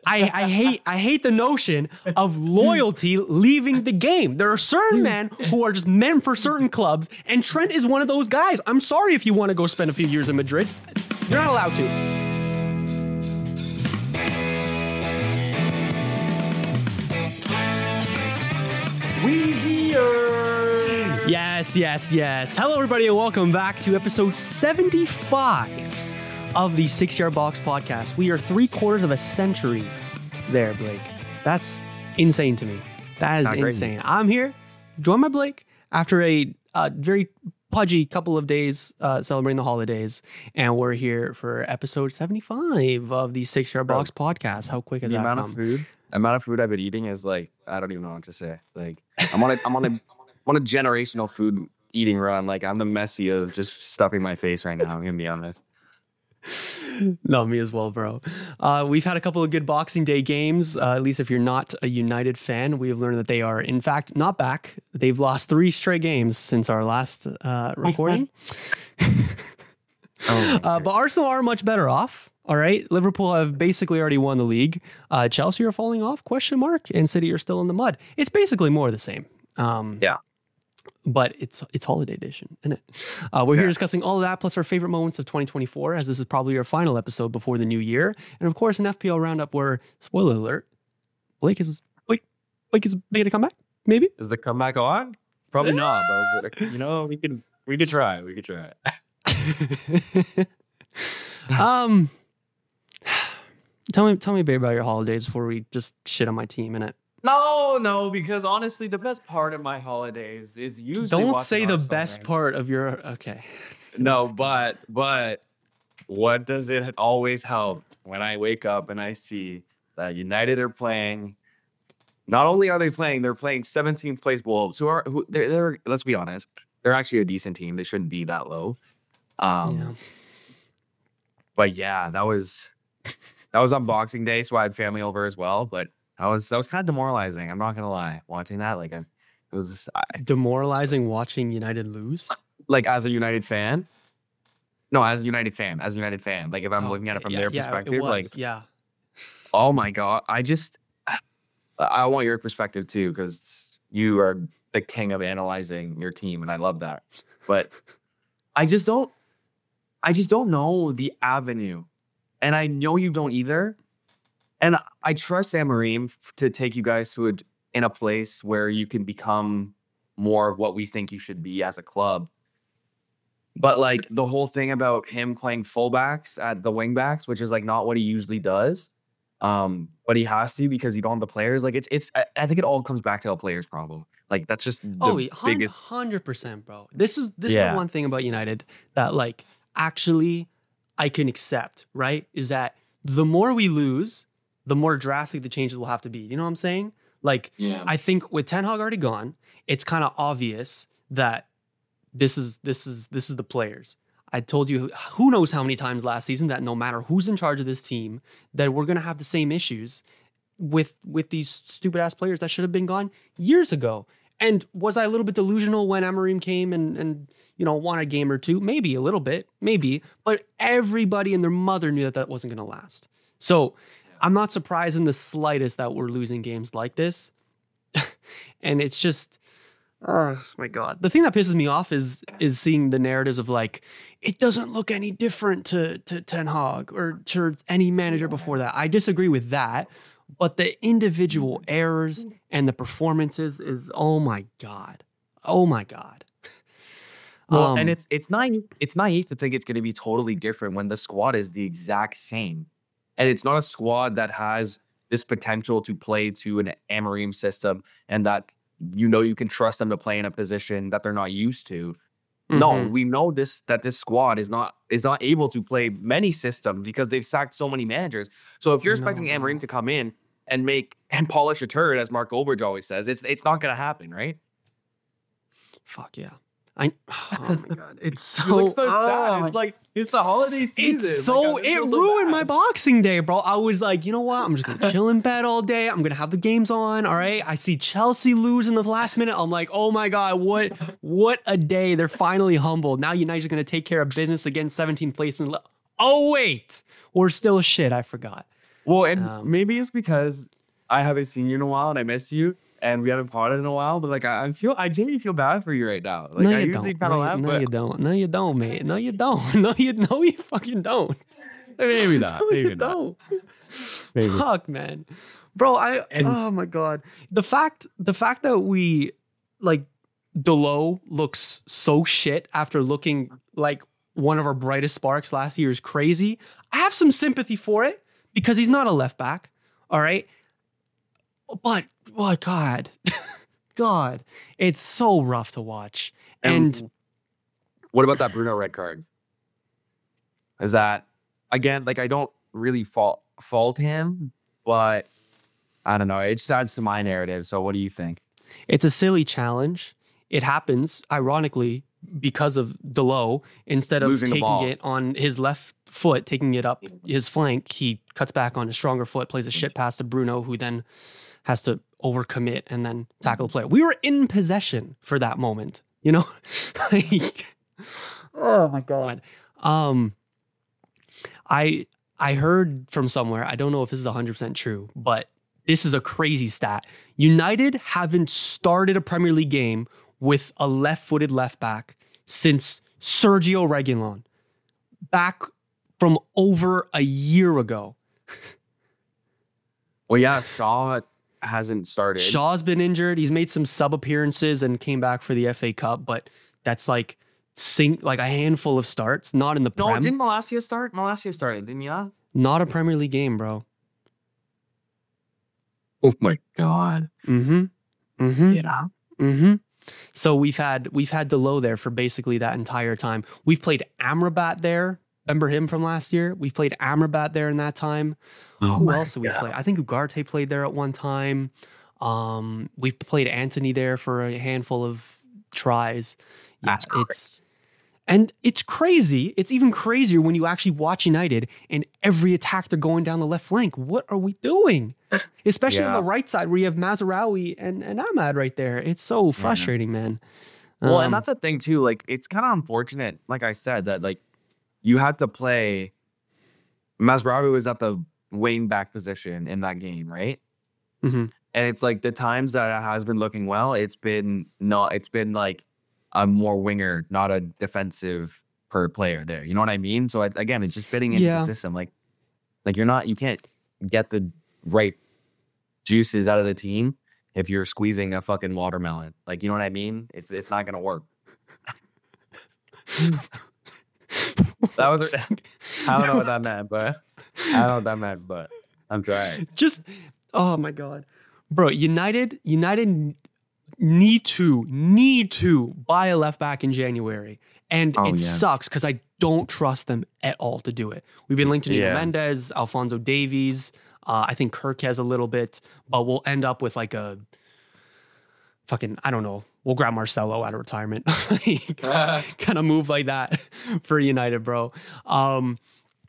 I hate the notion of loyalty leaving the game. There are certain men who are just meant for certain clubs, and Trent is one of those guys. I'm sorry if you want to go spend a few years in Madrid. You're not allowed to. We here. Yes. Hello, everybody, and welcome back to episode 75 of the 6 Yard Box podcast. We are 3/4 of a century there, Blake. That's insane to me. That is insane. I'm here, joined by Blake, after a very pudgy couple of days celebrating the holidays, and we're here for episode 75 of the 6 Yard Box podcast. How quick has that come? The amount of food I've been eating is like, I don't even know what to say. Like, I'm on a generational food eating run. Like, I'm the Messi of just stuffing my face right now. I'm gonna be honest. No, me as well, bro. We've had a couple of good Boxing Day games. At least if you're not a United fan, we have learned that they are, in fact, not back. They've lost 3 straight games since our last recording. But Arsenal are much better off. All right, Liverpool have basically already won the league. Chelsea are falling off, ? And City are still in the mud. It's basically more of the same. Yeah. But it's holiday edition, isn't it? We're here discussing all of that, plus our favorite moments of 2024, as this is probably our final episode before the new year. And of course, an FPL roundup where, spoiler alert, Blake is making a comeback, maybe? Is the comeback on? Probably not, but you know, we could try. We could try. Tell me, babe, about your holidays before we just shit on my team, innit? No, because honestly, the best part of my holidays is usually don't say the best part of your. Okay. No, but what does it always help when I wake up and I see that United are playing? Not only are they playing, they're playing 17th place Wolves, who they're let's be honest, they're actually a decent team. They shouldn't be that low. But yeah, that was on Boxing Day, so I had family over as well. But that was kind of demoralizing. I'm not gonna lie. Watching that, like, it was just, demoralizing watching United lose. Like, as a United fan. No, as a United fan. Like, if I'm looking at it from their perspective, oh my god, I want your perspective too, because you are the king of analyzing your team, and I love that. But I just don't know the avenue, and I know you don't either. And I trust Amorim to take you guys to in a place where you can become more of what we think you should be as a club. But like the whole thing about him playing fullbacks at the wingbacks, which is like not what he usually does, but he has to because you don't have the players. Like I think it all comes back to a players problem. Like that's just the biggest 100%, bro. This is the one thing about United that like actually I can accept, right? Is that the more we lose, the more drastic the changes will have to be. You know what I'm saying? Like, I think with Ten Hag already gone, it's kind of obvious that this is the players. I told you who knows how many times last season that no matter who's in charge of this team, that we're gonna have the same issues with these stupid ass players that should have been gone years ago. And was I a little bit delusional when Amorim came and won a game or two? Maybe a little bit, maybe. But everybody and their mother knew that wasn't gonna last. So I'm not surprised in the slightest that we're losing games like this. And it's just, oh my God. The thing that pisses me off is seeing the narratives of like, it doesn't look any different to Ten Hag or to any manager before that. I disagree with that. But the individual errors and the performances is, oh my God. Well, and it's naive to think it's going to be totally different when the squad is the exact same. And it's not a squad that has this potential to play to an Amorim system and that you can trust them to play in a position that they're not used to. Mm-hmm. No, we know that this squad is not able to play many systems because they've sacked so many managers. So if you're expecting Amorim to come in and polish a turd, as Mark Goldbridge always says, it's not going to happen, right? Fuck yeah. Oh my God. It's so, you look so sad. It's like, it's the holiday season. It's so, it ruined my Boxing Day, bro. I was like, you know what? I'm just going to chill in bed all day. I'm going to have the games on. All right. I see Chelsea lose in the last minute. I'm like, oh my God, what a day. They're finally humbled. Now United's going to take care of business against 17th place. Oh, wait, we're still shit. I forgot. Well, and maybe it's because I haven't seen you in a while and I miss you. And we haven't potted in a while, but like I genuinely feel bad for you right now. Like I usually kind of laugh, but you don't. No, you don't, mate. No, you don't. No, you fucking don't. Maybe not. No, maybe not. Maybe. Fuck, man, bro. Oh my god. The fact that we like Delo looks so shit after looking like one of our brightest sparks last year is crazy. I have some sympathy for it because he's not a left back. All right. But, oh, God, it's so rough to watch. And what about that Bruno red card? Is that, again, like I don't really fault him, but I don't know. It just adds to my narrative. So what do you think? It's a silly challenge. It happens, ironically, because of Delo. Instead of taking it on his left foot, taking it up his flank, he cuts back on his stronger foot, plays a shit pass to Bruno, who then has to overcommit and then tackle the player. We were in possession for that moment, you know? Like, oh my God. I heard from somewhere, I don't know if this is 100% true, but this is a crazy stat. United haven't started a Premier League game with a left-footed left back since Sergio Reguilon, back from over a year ago. Well, yeah, Shaw hasn't started. Shaw's been injured. He's made some sub appearances and came back for the FA Cup, but that's like a handful of starts, not in the Prem. No, didn't Malacia start? Malacia started, didn't you? Not a Premier League game, bro. Oh my God. So we've had Delo there for basically that entire time. We've played Amrabat there. Remember him from last year? We've played Amrabat there in that time. Who else did we play? I think Ugarte played there at one time. We played Anthony there for a handful of tries. Yeah, it's crazy. It's even crazier when you actually watch United and every attack they're going down the left flank. What are we doing? Especially on the right side where you have Mazraoui and Ahmad right there. It's so frustrating, man. Well, and that's the thing too. Like, it's kind of unfortunate, like I said, that like you had to play. Mazraoui was at the wing back position in that game, right? And it's like the times that it has been looking well, it's been like a more winger, not a defensive per player there. You know what I mean? So again, it's just fitting into the system. Like you can't get the right juices out of the team if you're squeezing a fucking watermelon. Like, you know what I mean? It's not gonna work. That was I don't know what that meant, but I'm trying. Just oh my God, bro! United need to buy a left back in January, and it sucks because I don't trust them at all to do it. We've been linked to Nuno Mendes, Alphonso Davies. I think Kirk has a little bit, but we'll end up with like a fucking, I don't know. We'll grab Marcelo out of retirement. Kind of move like that for United, bro. And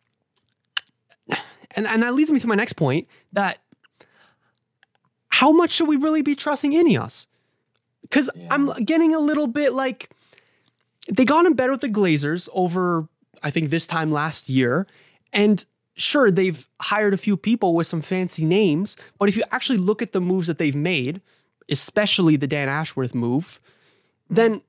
that leads me to my next point, that how much should we really be trusting Ineos? Because I'm getting a little bit like, they got in bed with the Glazers over, I think, this time last year. And sure, they've hired a few people with some fancy names. But if you actually look at the moves that they've made, especially the Dan Ashworth move, then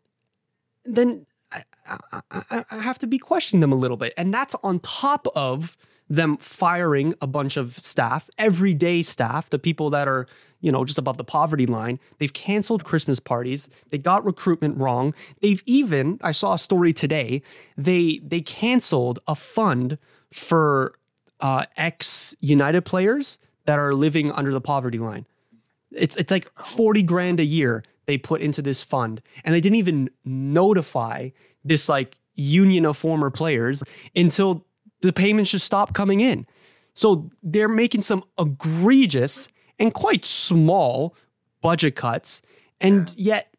I have to be questioning them a little bit. And that's on top of them firing a bunch of staff, everyday staff, the people that are, just above the poverty line. They've canceled Christmas parties. They got recruitment wrong. They've even, I saw a story today, they canceled a fund for ex-United players that are living under the poverty line. It's like 40 grand a year they put into this fund, and they didn't even notify this like union of former players until the payments just stopped coming in. So they're making some egregious and quite small budget cuts, and yet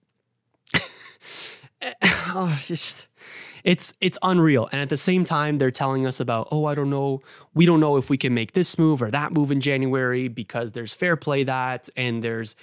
it's unreal. And at the same time, they're telling us about, I don't know, we don't know if we can make this move or that move in January because there's fair play that, and there's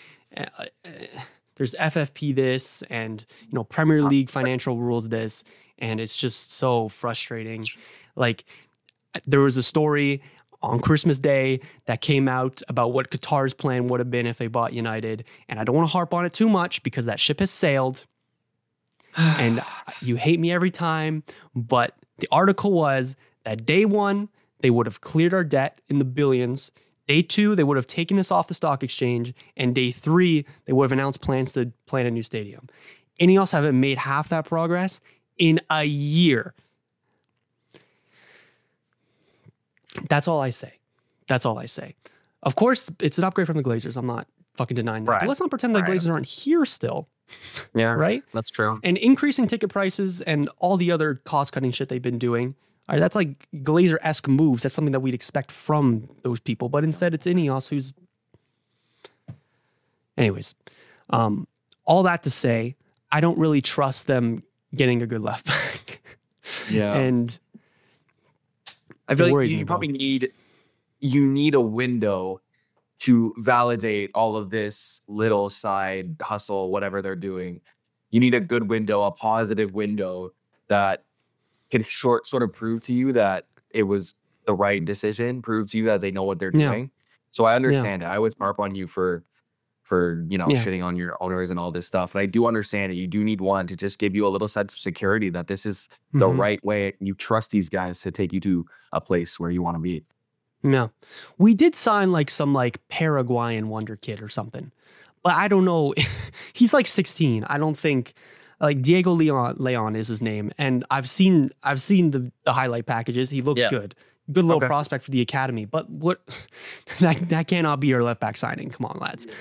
FFP this, and Premier League financial rules this, and it's just so frustrating. Like, there was a story on Christmas Day that came out about what Qatar's plan would have been if they bought United. And I don't want to harp on it too much because that ship has sailed. And you hate me every time. But the article was that day one, they would have cleared our debt in the billions. Day two, they would have taken us off the stock exchange. And day three, they would have announced plans to plan a new stadium. Ineos haven't made half that progress in a year. That's all I say. That's all I say. Of course, it's an upgrade from the Glazers. I'm not fucking denying that. Right. But let's not pretend the Glazers aren't here still. Yeah. Right? That's true. And increasing ticket prices and all the other cost-cutting shit they've been doing, all right, that's like Glazer-esque moves. That's something that we'd expect from those people. But instead, it's Ineos who's... Anyways, all that to say, I don't really trust them getting a good left back. Yeah. And... I feel like you probably need a window to validate all of this little side hustle, whatever they're doing. You need a good window, a positive window that can sort of prove to you that it was the right decision, prove to you that they know what they're doing. So I understand it. I would harp on you for shitting on your owners and all this stuff. But I do understand that you do need one to just give you a little sense of security that this is the right way. You trust these guys to take you to a place where you want to be. Yeah. We did sign some Paraguayan wonder kid or something. But I don't know. He's 16. I don't think Diego Leon is his name. And I've seen the highlight packages. He looks good. Good little prospect for the academy, but what that cannot be your left back signing. Come on, lads.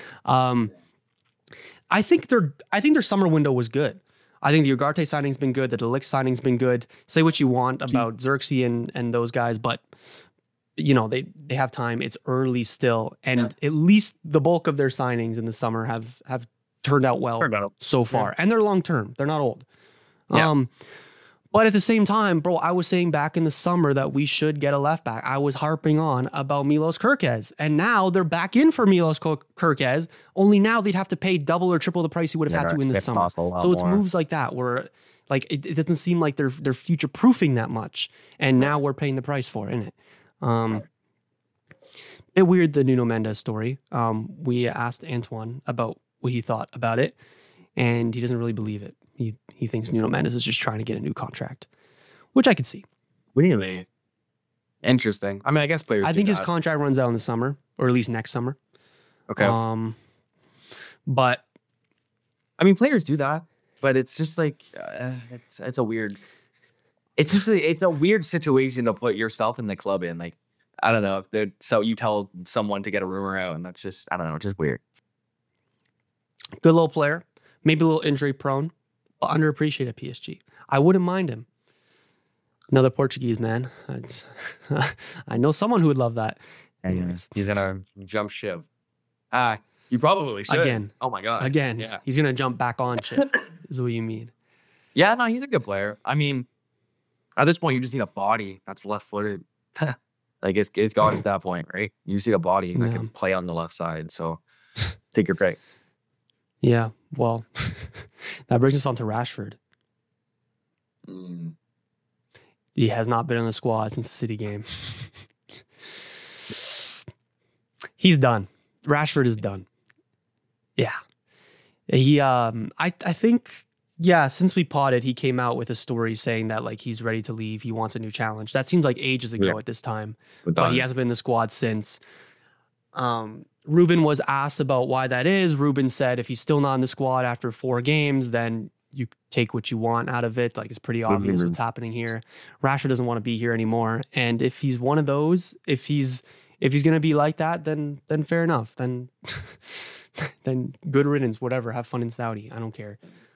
I think their summer window was good. I think the Ugarte signing's been good. The De Ligt signing's been good. Say what you want about Xerxes and those guys, but they have time. It's early still, and at least the bulk of their signings in the summer have turned out well so far, and they're long term. They're not old. Yeah. But at the same time, bro, I was saying back in the summer that we should get a left back. I was harping on about Milos Kerkez. And now they're back in for Milos Kerkez. Only now they'd have to pay double or triple the price he would have had to in the summer. So it's moves like that where it doesn't seem like they're future proofing that much. And now we're paying the price for it, isn't it? Bit weird, the Nuno Mendes story. We asked Antoine about what he thought about it, and he doesn't really believe it. He thinks Nuno Mendes is just trying to get a new contract, which I could see. Really? Interesting. I mean, I guess players I think his contract runs out in the summer, or at least next summer. Okay. But I mean, players do that, but it's just it's a weird. It's a weird situation to put yourself in the club in. I don't know so you tell someone to get a rumor out, and that's just just weird. Good little player, maybe a little injury prone. Underappreciated at PSG. I wouldn't mind him. Another Portuguese man. I know someone who would love that. Anyways, he's gonna jump ship. You probably should. Again. Oh my god. Again. Yeah. He's gonna jump back on ship. Is what you mean? Yeah. No, he's a good player. I mean, at this point, you just need a body that's left-footed. It's gone to that point, right? You just need a body that can play on the left side. So take your pick. Yeah, well, that brings us on to Rashford. He has not been in the squad since the City game. He's done. Rashford is done. Yeah. He, I think, since we potted, he came out with a story saying that he's ready to leave. He wants a new challenge. That seems like ages ago at this time, but he hasn't been in the squad since. Ruben was asked about why that is. Ruben said if he's still not in the squad after 4 games, then you take what you want out of it. It's pretty obvious what's happening here. Rashford doesn't want to be here anymore. And if he's one of those, if he's going to be like that, then fair enough. Then good riddance, whatever. Have fun in Saudi. I don't care.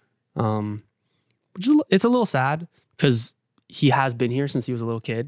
It's a little sad because he has been here since he was a little kid.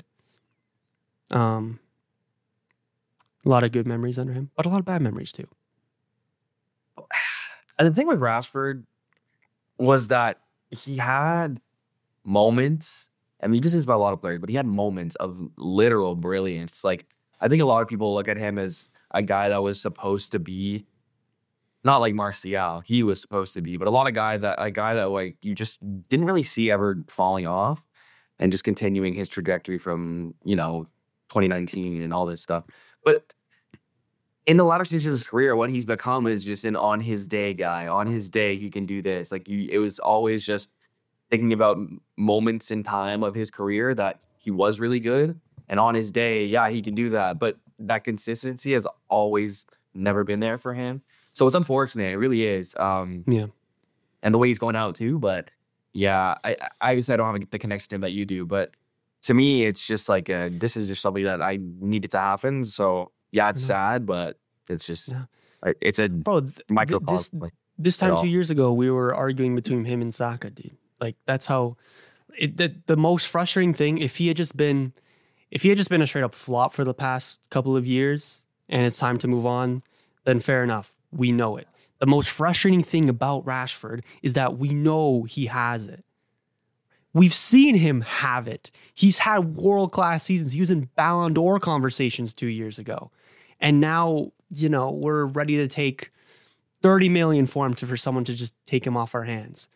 A lot of good memories under him, but a lot of bad memories too. And the thing with Rashford was that he had moments. I mean, this is about a lot of players, but he had moments of literal brilliance. I think a lot of people look at him as a guy that was supposed to be not like Martial. He was supposed to be, but a guy that you just didn't really see ever falling off and just continuing his trajectory from 2019 and all this stuff. But in the latter stages of his career, what he's become is just an on his day guy. On his day, he can do this. Like it was always just thinking about moments in time of his career that he was really good. And on his day, yeah, he can do that. But that consistency has always never been there for him. So it's unfortunate. It really is. Yeah. And the way he's going out too. But yeah, I obviously I don't have the connection to him that you do. But to me, it's just like this is just something that I needed to happen. So yeah, it's sad, but it's just it's a microcosm. This time 2 years ago, we were arguing between him and Saka, dude. Like that's how the most frustrating thing, if he had just been a straight up flop for the past couple of years and it's time to move on, then fair enough. We know it. The most frustrating thing about Rashford is that we know he has it. We've seen him have it. He's had world-class seasons. He was in Ballon d'Or conversations 2 years ago. And now, we're ready to take 30 million for him for someone to just take him off our hands.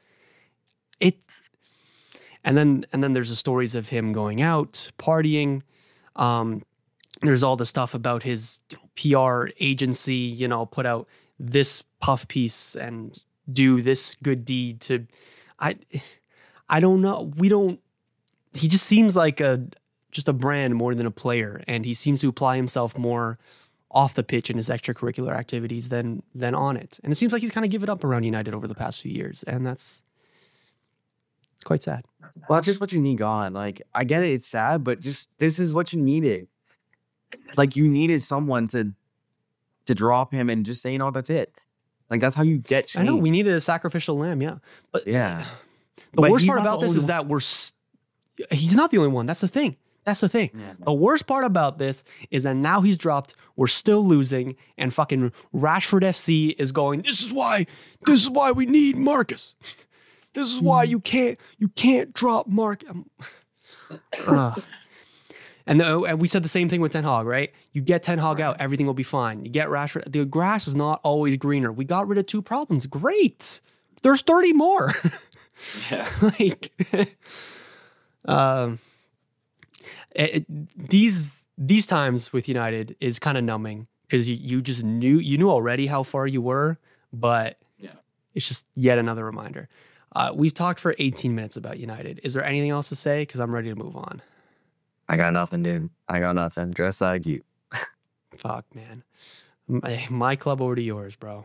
And then there's the stories of him going out, partying. There's all the stuff about his PR agency, put out this puff piece and do this good deed to, I don't know. He just seems like just a brand more than a player. And he seems to apply himself more off the pitch in his extracurricular activities than on it. And it seems like he's kind of given up around United over the past few years. And it's quite sad. Well, that's just what you need gone. Like, I get it. It's sad, but just this is what you needed. Like, you needed someone to drop him and just say, that's it. Like, that's how you get change. I know. We needed a sacrificial lamb, yeah. But yeah. The worst part about this is that he's not the only one. That's the thing. Yeah, the worst part about this is that now he's dropped. We're still losing, and fucking Rashford FC is going, this is why we need Marcus. This is why you can't drop Mark. And we said the same thing with Ten Hag, right? You get Ten Hag out, everything will be fine. You get Rashford. The grass is not always greener. We got rid of 2 problems. Great. There's 30 more. Yeah. These times with United is kind of numbing because you just knew already how far you were, but it's just yet another reminder. We've talked for 18 minutes about United. Is there anything else to say? Because I'm ready to move on. I got nothing, dude. I got nothing. Just like you. Fuck, man. My club over to yours, bro.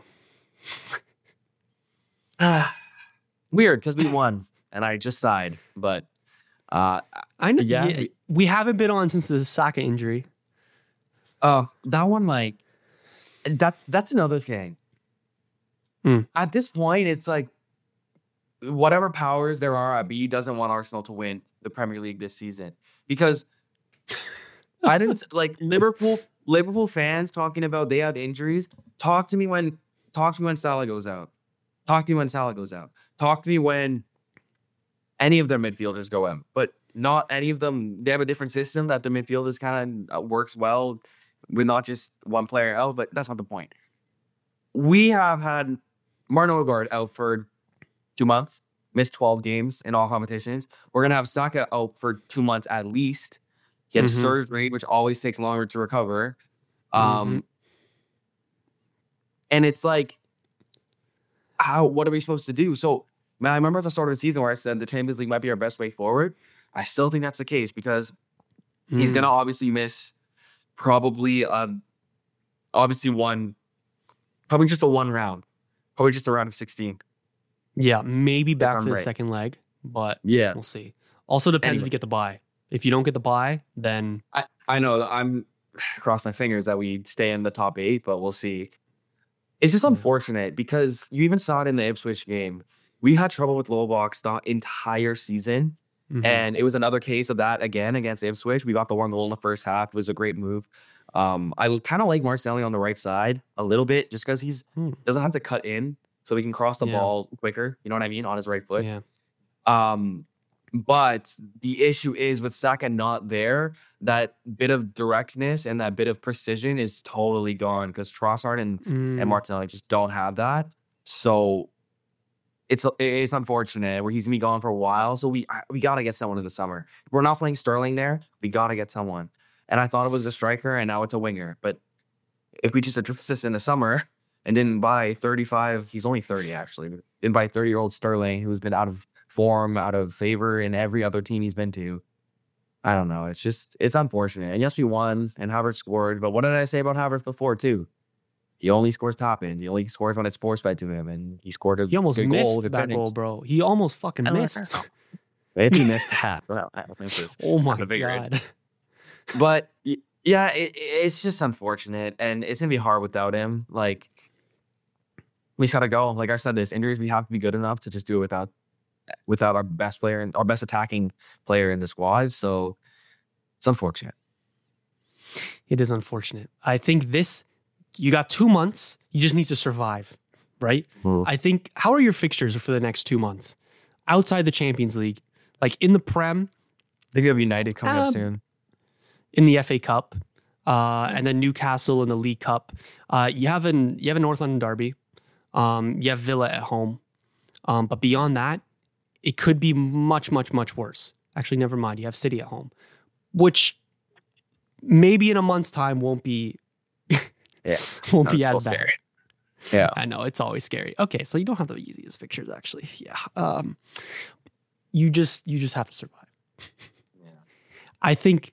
Weird, because we won, and I just sighed. But I know. Yeah, we haven't been on since the Saka injury. Oh, that one, like, that's another thing. At this point, it's like, whatever powers there are at B doesn't want Arsenal to win the Premier League this season because I didn't like Liverpool fans talking about they have injuries. Talk to me when Salah goes out. Talk to me when Salah goes out. Talk to me when any of their midfielders go out. But not any of them. They have a different system that the midfielders kind of works well with not just one player out. But that's not the point. We have had Martin Odegaard out for 2 months, missed 12 games in all competitions. We're going to have Saka out for 2 months at least. He had surgery, which always takes longer to recover. And it's like, what are we supposed to do? So, man, I remember at the start of the season where I said the Champions League might be our best way forward. I still think that's the case because he's going to obviously miss probably just a one round. Probably just a round of 16. Yeah, maybe back for the second leg, but we'll see. Also depends if you get the bye. If you don't get the bye, then... I know, I'm cross my fingers that we stay in the top 8, but we'll see. It's just unfortunate because you even saw it in the Ipswich game. We had trouble with low blocks the entire season, and it was another case of that again against Ipswich. We got the 1 goal in the first half. It was a great move. I kind of like Marcelli on the right side a little bit just because he's doesn't have to cut in. So he can cross the ball quicker, you know what I mean, on his right foot. Yeah. But the issue is with Saka not there, that bit of directness and that bit of precision is totally gone because Trossard and Martinelli just don't have that. So it's unfortunate where he's gonna be gone for a while. So we got to get someone in the summer. If we're not playing Sterling there, we got to get someone. and I thought it was a striker, and now it's a winger. But if we just addressed this in the summer and didn't buy 35, he's only 30 actually, didn't buy 30-year-old Sterling, who's been out of form, out of favor in every other team he's been to. I don't know. It's unfortunate. And yes, we won, and Havertz scored. But what did I say about Havertz before too? He only scores top ends. He only scores when it's force fed to him, and he scored a He almost good missed goal that goal, bro. He almost fucking missed. If he missed half, oh my god! But yeah, it's just unfortunate, and it's gonna be hard without him. Like, we just gotta go. Like I said, there's injuries. We have to be good enough to just do it without our best player and our best attacking player in the squad. So it's unfortunate. It is unfortunate. I think you got 2 months. You just need to survive, right? I think, how are your fixtures for the next 2 months? Outside the Champions League, like in the Prem. I think you have United coming up soon. In the FA Cup, and then Newcastle in the League Cup. You have a North London derby. You have Villa at home. But beyond that, it could be much, much, much worse. Actually, never mind. You have City at home, which maybe in a month's time won't be as bad. Scary. Yeah, I know, it's always scary. Okay, so you don't have the easiest fixtures, actually. Yeah, you just have to survive. Yeah. I think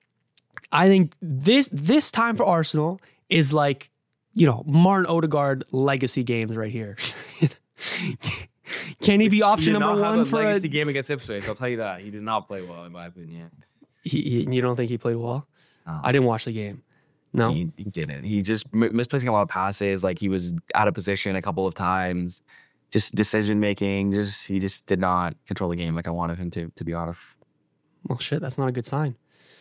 this time for Arsenal is like, Martin Odegaard legacy games right here. Can he be option number one for a legacy game against Ipswich? I'll tell you that. He did not play well, in my opinion. You don't think he played well? I didn't watch the game. No, he didn't. He just misplacing a lot of passes. Like, he was out of position a couple of times. Just decision making. He just did not control the game like I wanted him to be honest. Well, shit, that's not a good sign.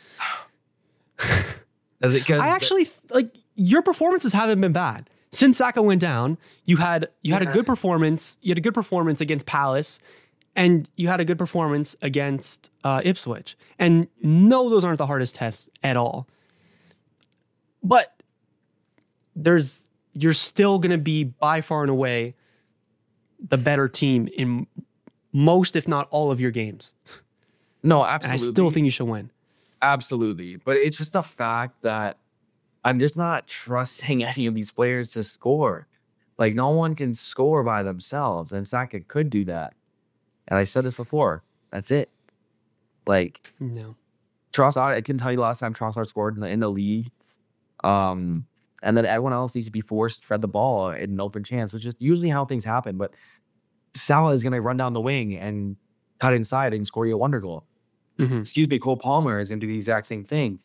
I actually your performances haven't been bad. Since Saka went down, you had a good performance. You had a good performance against Palace, and you had a good performance against Ipswich. And no, those aren't the hardest tests at all. But you're still going to be by far and away the better team in most, if not all, of your games. No, absolutely. And I still think you should win. Absolutely. But it's just a fact that I'm just not trusting any of these players to score. Like, no one can score by themselves, and Saka could do that. And I said this before. That's it. Like, no. Trossard, I can tell you last time Trossard scored in the league. And then everyone else needs to be forced to fed the ball in an open chance, which is usually how things happen. But Salah is going to run down the wing and cut inside and score you a wonder goal. Mm-hmm. Cole Palmer is going to do the exact same thing.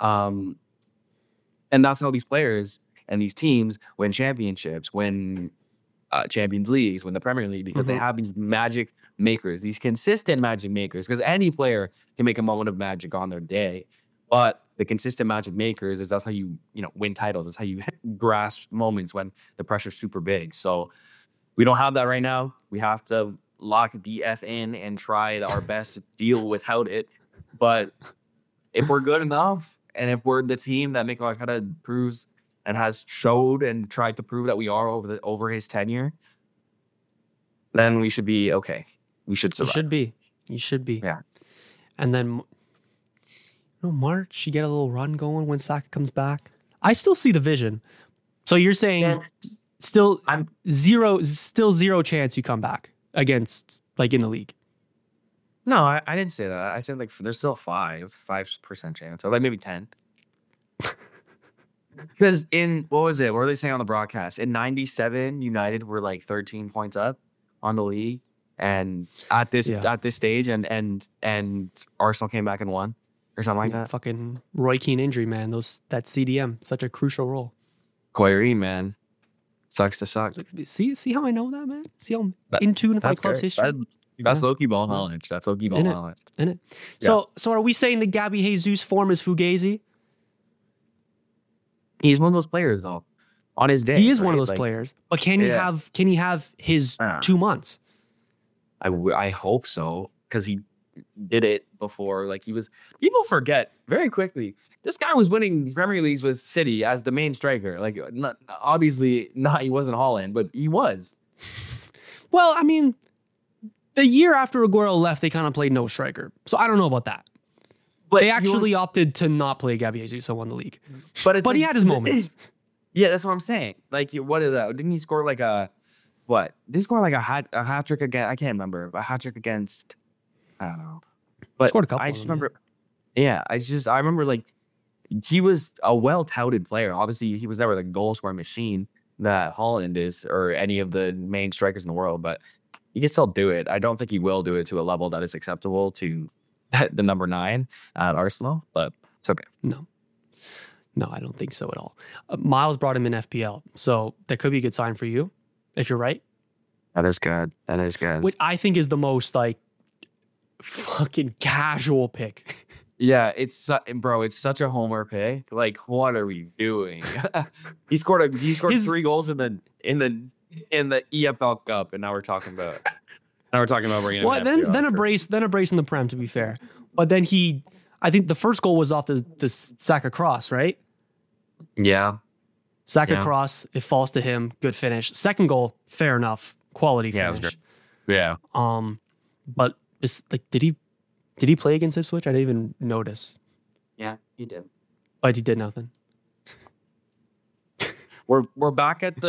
And that's how these players and these teams win championships, win Champions Leagues, win the Premier League, because they have these magic makers, these consistent magic makers, because any player can make a moment of magic on their day. But the consistent magic makers that's how you win titles. That's how you grasp moments when the pressure's super big. So we don't have that right now. We have to lock DF in and try our best to deal without it. But if we're good enough, and if we're the team that Mikel Arteta proves and has showed and tried to prove that we are over his tenure, then we should be okay. We should survive. You should be. Yeah. And then, March, you get a little run going when Saka comes back. I still see the vision. So you're saying still zero chance you come back against, like, in the league? No, I didn't say that. I said, like, there's still 5% chance, or like maybe 10. Because what were they saying on the broadcast? In 97, United were like 13 points up on the league, and at this stage, and Arsenal came back and won, or something like that. Fucking Roy Keane injury, man. That CDM, such a crucial role. Koiri, man, sucks to suck. See how I know that, man. See how I'm in tune with my club's history. That's low-key ball knowledge. That's low-key ball knowledge. Isn't it? So are we saying the Gabby Jesus form is Fugazi? He's one of those players, though. On his day, he is one of those players. But can he have his 2 months? I hope so, because he did it before. Like, people forget very quickly. This guy was winning Premier Leagues with City as the main striker. Like, obviously not. He wasn't Haaland, but he was. Well, I mean, the year after Aguero left, they kind of played no striker. So I don't know about that. But they actually opted to not play Gabby Jesus, so won the league. But he had his moments. Yeah, that's what I'm saying. Like, what is that? Didn't he score like a what? Did he score like a hat trick again? I can't remember. A hat trick against, I don't know. But scored a couple. I just remember. Yeah, I remember like he was a well touted player. Obviously, he was never the goal scoring machine that Haaland is, or any of the main strikers in the world. But he can still do it. I don't think he will do it to a level that is acceptable to the number 9 at Arsenal. But it's okay. No, I don't think so at all. Miles brought him in FPL, so that could be a good sign for you, if you're right. That is good. Which I think is the most like fucking casual pick. Yeah, it's such a homer pick. Like, what are we doing? he scored 3 goals in the EFL Cup, and now we're talking about bringing him. Well, then a brace in the Prem, to be fair. But then I think the first goal was off the Saka cross, right? Yeah. Saka cross, it falls to him. Good finish. Second goal, fair enough. Quality finish. Yeah, it was great. Yeah. But like, did he play against Ipswich? I didn't even notice. Yeah, he did. But he did nothing. We're back at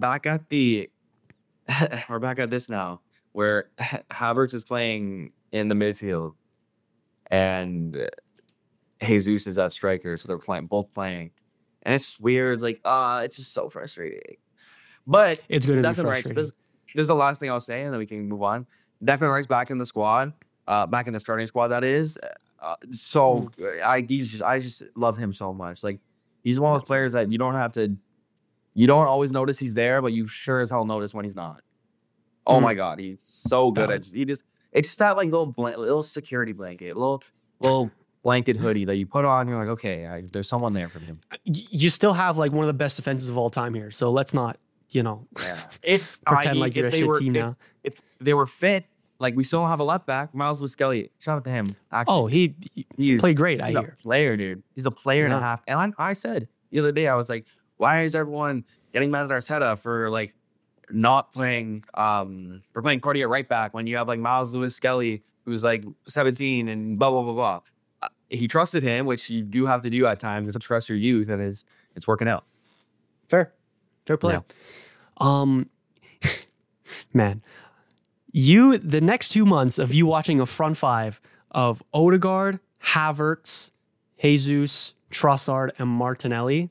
this now, where Havertz is playing in the midfield, and Jesus is at striker, so they're both playing, and it's weird. Like, it's just so frustrating. But it's going to be frustrating. This is the last thing I'll say, and then we can move on. Declan Rice back in the squad, back in the starting squad. That is, I just love him so much. Like, he's one of those players that you don't always notice he's there, but you sure as hell notice when he's not. Oh my God, he's so good at it's just that like little security blanket, little blanket hoodie that you put on. You're like, okay, there's someone there for him. You still have like one of the best defenses of all time here, so let's not, pretend like you're a shit team now. If they were fit, like, we still have a left back, Miles Lewis-Skelly. Shout out to him. Actually, he played great. He's a player, dude. He's a player and a half. And I said the other day, I was like, why is everyone getting mad at Arteta for like not playing for playing Cordy at right back when you have like Miles Lewis-Skelly who's like 17 and blah blah blah blah. He trusted him, which you do have to do at times to trust your youth, and it's working out. Fair play. Yeah. Man, the next 2 months of you watching a front five of Odegaard, Havertz, Jesus, Trossard, and Martinelli.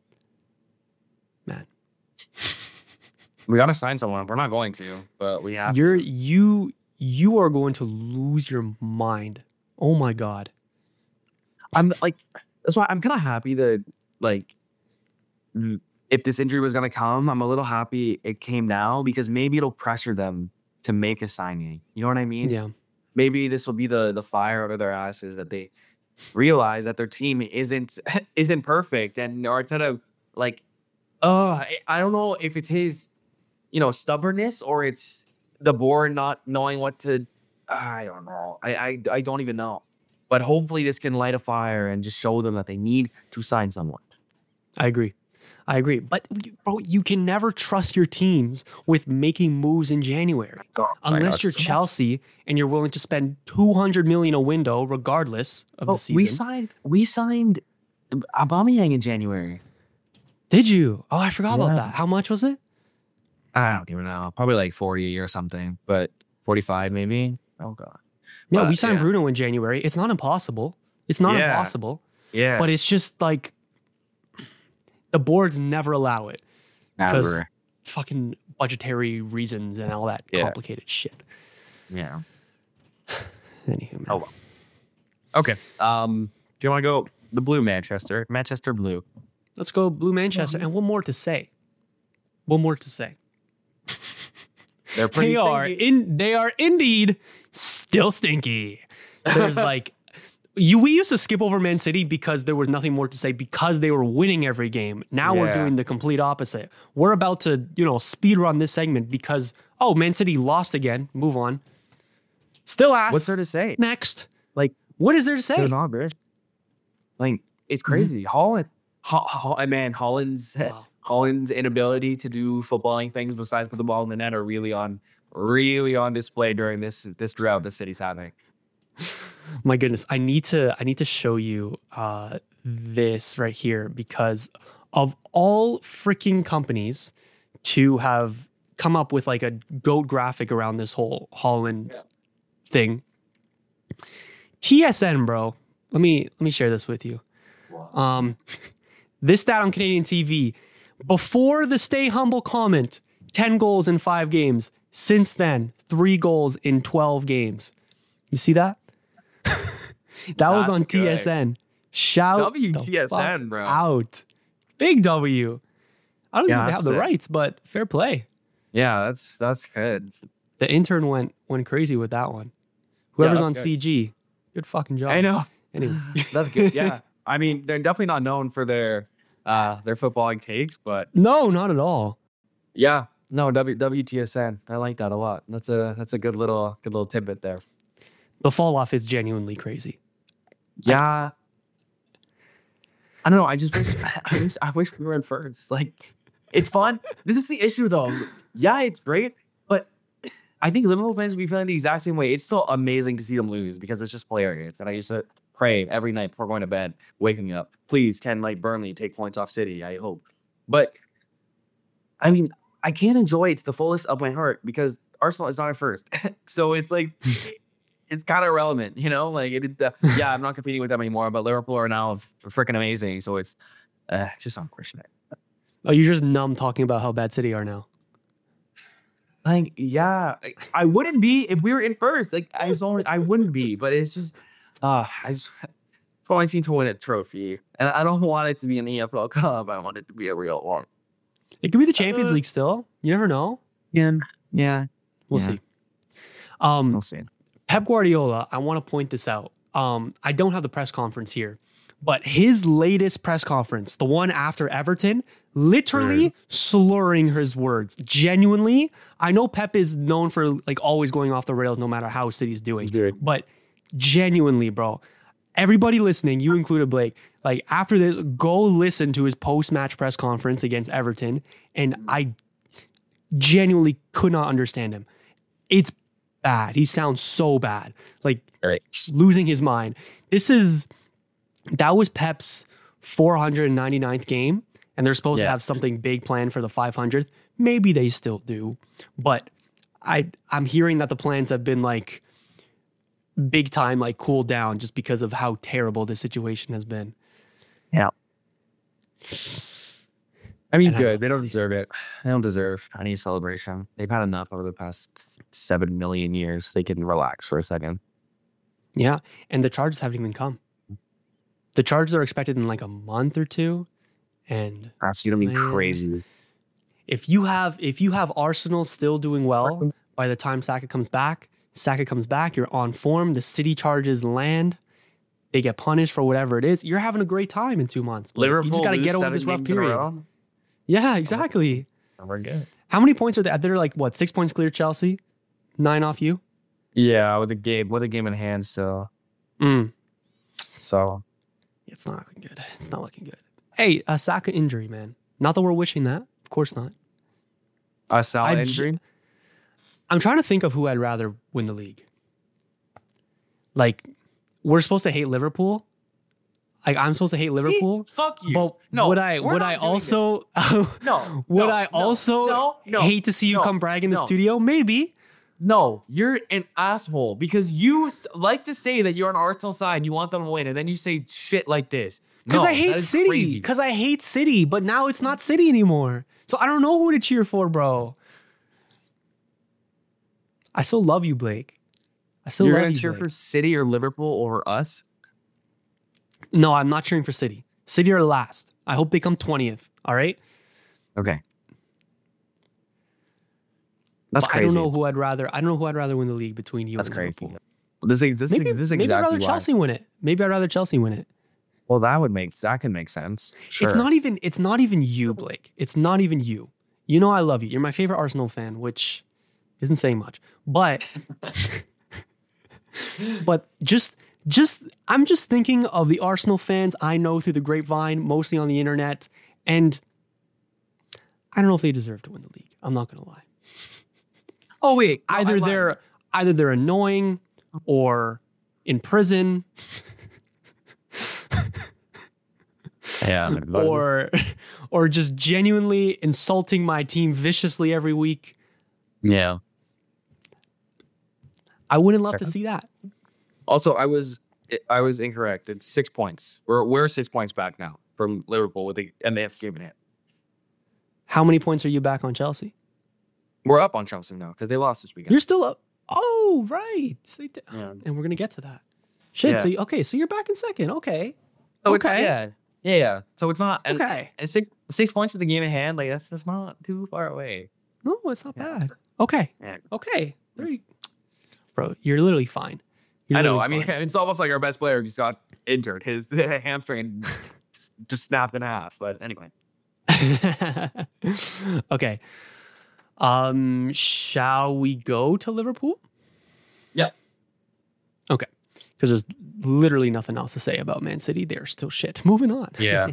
Man, we gotta sign someone. We're not going to, but we have. You are going to lose your mind. Oh my God. I'm like, that's why I'm kind of happy that, like, if this injury was gonna come, I'm a little happy it came now, because maybe it'll pressure them to make a signing. You know what I mean? Yeah. Maybe this will be the fire under their asses, that they realize that their team isn't perfect, and Arteta, like, I don't know if it's his, stubbornness, or it's the board not knowing what to. I don't know. I don't even know. But hopefully this can light a fire and just show them that they need to sign someone. I agree. But, bro, you can never trust your teams with making moves in January. Unless you're Chelsea and you're willing to spend $200 million a window regardless of the season. We signed Aubameyang in January. Did you? Oh, I forgot about that. How much was it? I don't even know. Probably like 40 or something, but 45 maybe. Oh, God. Yeah, we signed Bruno in January. It's not impossible. Yeah. But it's just like the boards never allow it. Never. Fucking budgetary reasons and all that complicated shit. Yeah. Anywho, man. Oh, well. Okay. Do you want to go the blue Manchester blue? Let's go blue Manchester. And one more to say. They're pretty They are indeed still stinky. There's like we used to skip over Man City because there was nothing more to say because they were winning every game. Now we're doing the complete opposite. We're about to, speed run this segment because Man City lost again. Move on. Still ass. What's there to say? Next. Like, what is there to say? They're not, bro. Like, it's crazy. Holland's inability to do footballing things besides put the ball in the net are really on display during this drought the city's having. My goodness, I need to show you this right here, because of all freaking companies to have come up with like a GOAT graphic around this whole Haaland thing. TSN, bro. Let me share this with you. This stat on Canadian TV. Before the stay humble comment, 10 goals in 5 games. Since then, 3 goals in 12 games. You see that? That was on good. TSN. Shout WTSN, bro. Out. Big W. I don't think they have the rights, but fair play. Yeah, that's good. The intern went crazy with that one. Whoever's on good. CG, good fucking job. I know. Anyway, that's good. Yeah, I mean, they're definitely not known for their footballing takes, but no, not at all. Yeah, no, WTSN. I like that a lot. That's a good little tidbit there. The fall off is genuinely crazy. Yeah, I don't know. I just wish we were in first. Like, it's fun. This is the issue, though. Yeah, it's great, but I think Liverpool fans will be feeling the exact same way. It's still amazing to see them lose because it's just hilarious. And I used to pray every night before going to bed, waking up, please, can like Burnley take points off City? I hope. But I mean, I can't enjoy it to the fullest of my heart because Arsenal is not at first. So it's like, it's kind of irrelevant, you know? Like, yeah, I'm not competing with them anymore, but Liverpool are now freaking amazing. So it's just unfortunate. Oh, you're just numb talking about how bad City are now. Like, yeah, I wouldn't be if we were in first. Like, I wouldn't be, but it's just, I just want my team to win a trophy. And I don't want it to be an EFL Cup. I want it to be a real one. It could be the Champions League still. You never know. Yeah. We'll see. We'll see. Pep Guardiola, I want to point this out. I don't have the press conference here, but his latest press conference, the one after Everton, literally slurring his words. Genuinely, I know Pep is known for like always going off the rails no matter how City's doing. But genuinely, bro, everybody listening, you included, Blake, like after this, go listen to his post-match press conference against Everton, and I genuinely could not understand him. It's bad. He sounds so bad. Like losing his mind. That was Pep's 499th game, and they're supposed to have something big planned for the 500th. Maybe they still do, but I'm hearing that the plans have been like big time, like cooled down just because of how terrible the situation has been. Yeah. I mean, good. They don't deserve it. They don't deserve any celebration. They've had enough over the past 7 million years. They can relax for a second. Yeah, and the charges haven't even come. The charges are expected in like a month or two, and that's gonna be crazy. If you have Arsenal still doing well by the time Saka comes back, you're on form. The City charges land. They get punished for whatever it is. You're having a great time in 2 months. Liverpool, you just got to get over this rough period. Yeah, exactly. We're good. How many points are they? They're like what? 6 points clear Chelsea, 9 off you. Yeah, with a game in hand. So. So. It's not looking good. It's not looking good. Hey, a Saka injury, man. Not that we're wishing that. Of course not. A Salah injury? I'm trying to think of who I'd rather win the league. Like, we're supposed to hate Liverpool. Like, I'm supposed to hate Liverpool. Fuck you. But no, would I also hate to see you come brag in the studio? Maybe. No, you're an asshole because you like to say that you're on Arsenal side and you want them to win, and then you say shit like this. Because I hate City. Because I hate City, but now it's not City anymore. So I don't know who to cheer for, bro. I still love you, Blake. You're going to cheer for City or Liverpool over us? No, I'm not cheering for City. City are last. I hope they come 20th. All right? Okay. That's crazy. I don't know who I'd rather win the league between you and Liverpool. This is exactly maybe I'd rather Chelsea win it. Maybe I'd rather Chelsea win it. Well, that can make sense. Sure. It's not even you, Blake. It's not even you. You know I love you. You're my favorite Arsenal fan, which isn't saying much. But I'm just thinking of the Arsenal fans I know through the grapevine, mostly on the internet, and I don't know if they deserve to win the league. I'm not gonna lie. Oh wait, either they're annoying or in prison. Yeah. Or just genuinely insulting my team viciously every week. Yeah. I wouldn't love to see that. Also, I was incorrect. It's 6 points. We're 6 points back now from Liverpool and they have given it. How many points are you back on Chelsea? We're up on Chelsea now because they lost this weekend. You're still up. Oh, right. And we're gonna get to that. Shit. Yeah. So you're back in second. Okay. Okay. Yeah. So it's not okay. 6 points with the game in hand. Like that's just not too far away. No, it's not bad. Okay. Yeah. Okay. Bro, you're literally fine. I know. I mean, it's almost like our best player just got injured. His hamstring just snapped in half. But anyway. Okay. Shall we go to Liverpool? Yeah. Okay. Because there's literally nothing else to say about Man City. They're still shit. Moving on. Yeah.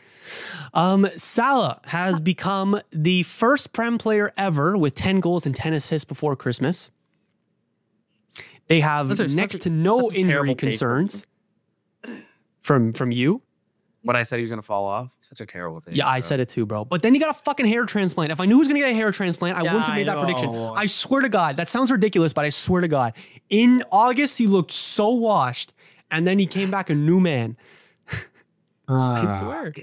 Salah has become the first Prem player ever with 10 goals and 10 assists before Christmas. They have next to no injury concerns from you. When I said he was going to fall off, such a terrible thing. Yeah, I said it too, bro. But then he got a fucking hair transplant. If I knew he was going to get a hair transplant, I wouldn't have made that prediction. I swear to God. That sounds ridiculous, but I swear to God. In August, he looked so washed, and then he came back a new man. I swear.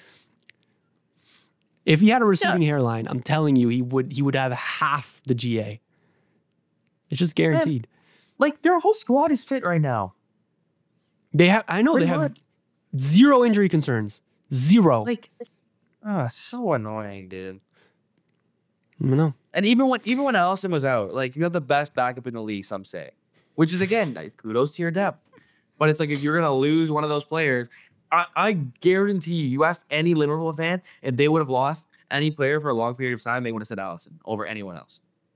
If he had a receding hairline, I'm telling you, he would have half the GA. It's just guaranteed. Man, like, their whole squad is fit right now. They have zero injury concerns. Zero. Like, so annoying, dude. I know. And even when Alisson was out, like, you have the best backup in the league, some say. Which is, again, like, kudos to your depth. But it's like, if you're going to lose one of those players, I guarantee you ask any Liverpool fan, if they would have lost any player for a long period of time, they would have said Alisson over anyone else.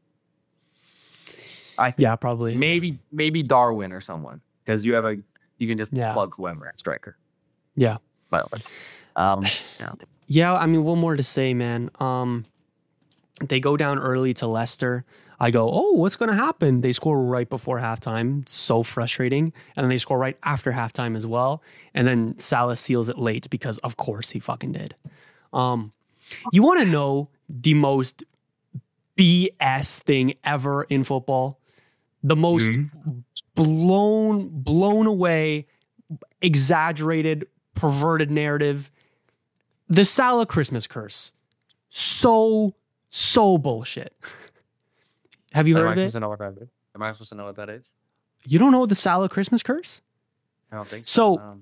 Yeah, probably. Maybe Darwin or someone. Because you can just plug whoever at striker. Yeah. But yeah, I mean, one more to say, man. They go down early to Leicester. I go, oh, what's going to happen? They score right before halftime. So frustrating. And then they score right after halftime as well. And then Salah seals it late because, of course, he fucking did. You want to know the most BS thing ever in football? The most blown away, exaggerated, perverted narrative. The Salah Christmas curse. So bullshit. Have you heard of it? Am I supposed to know what that is? You don't know the Salah Christmas curse? I don't think so.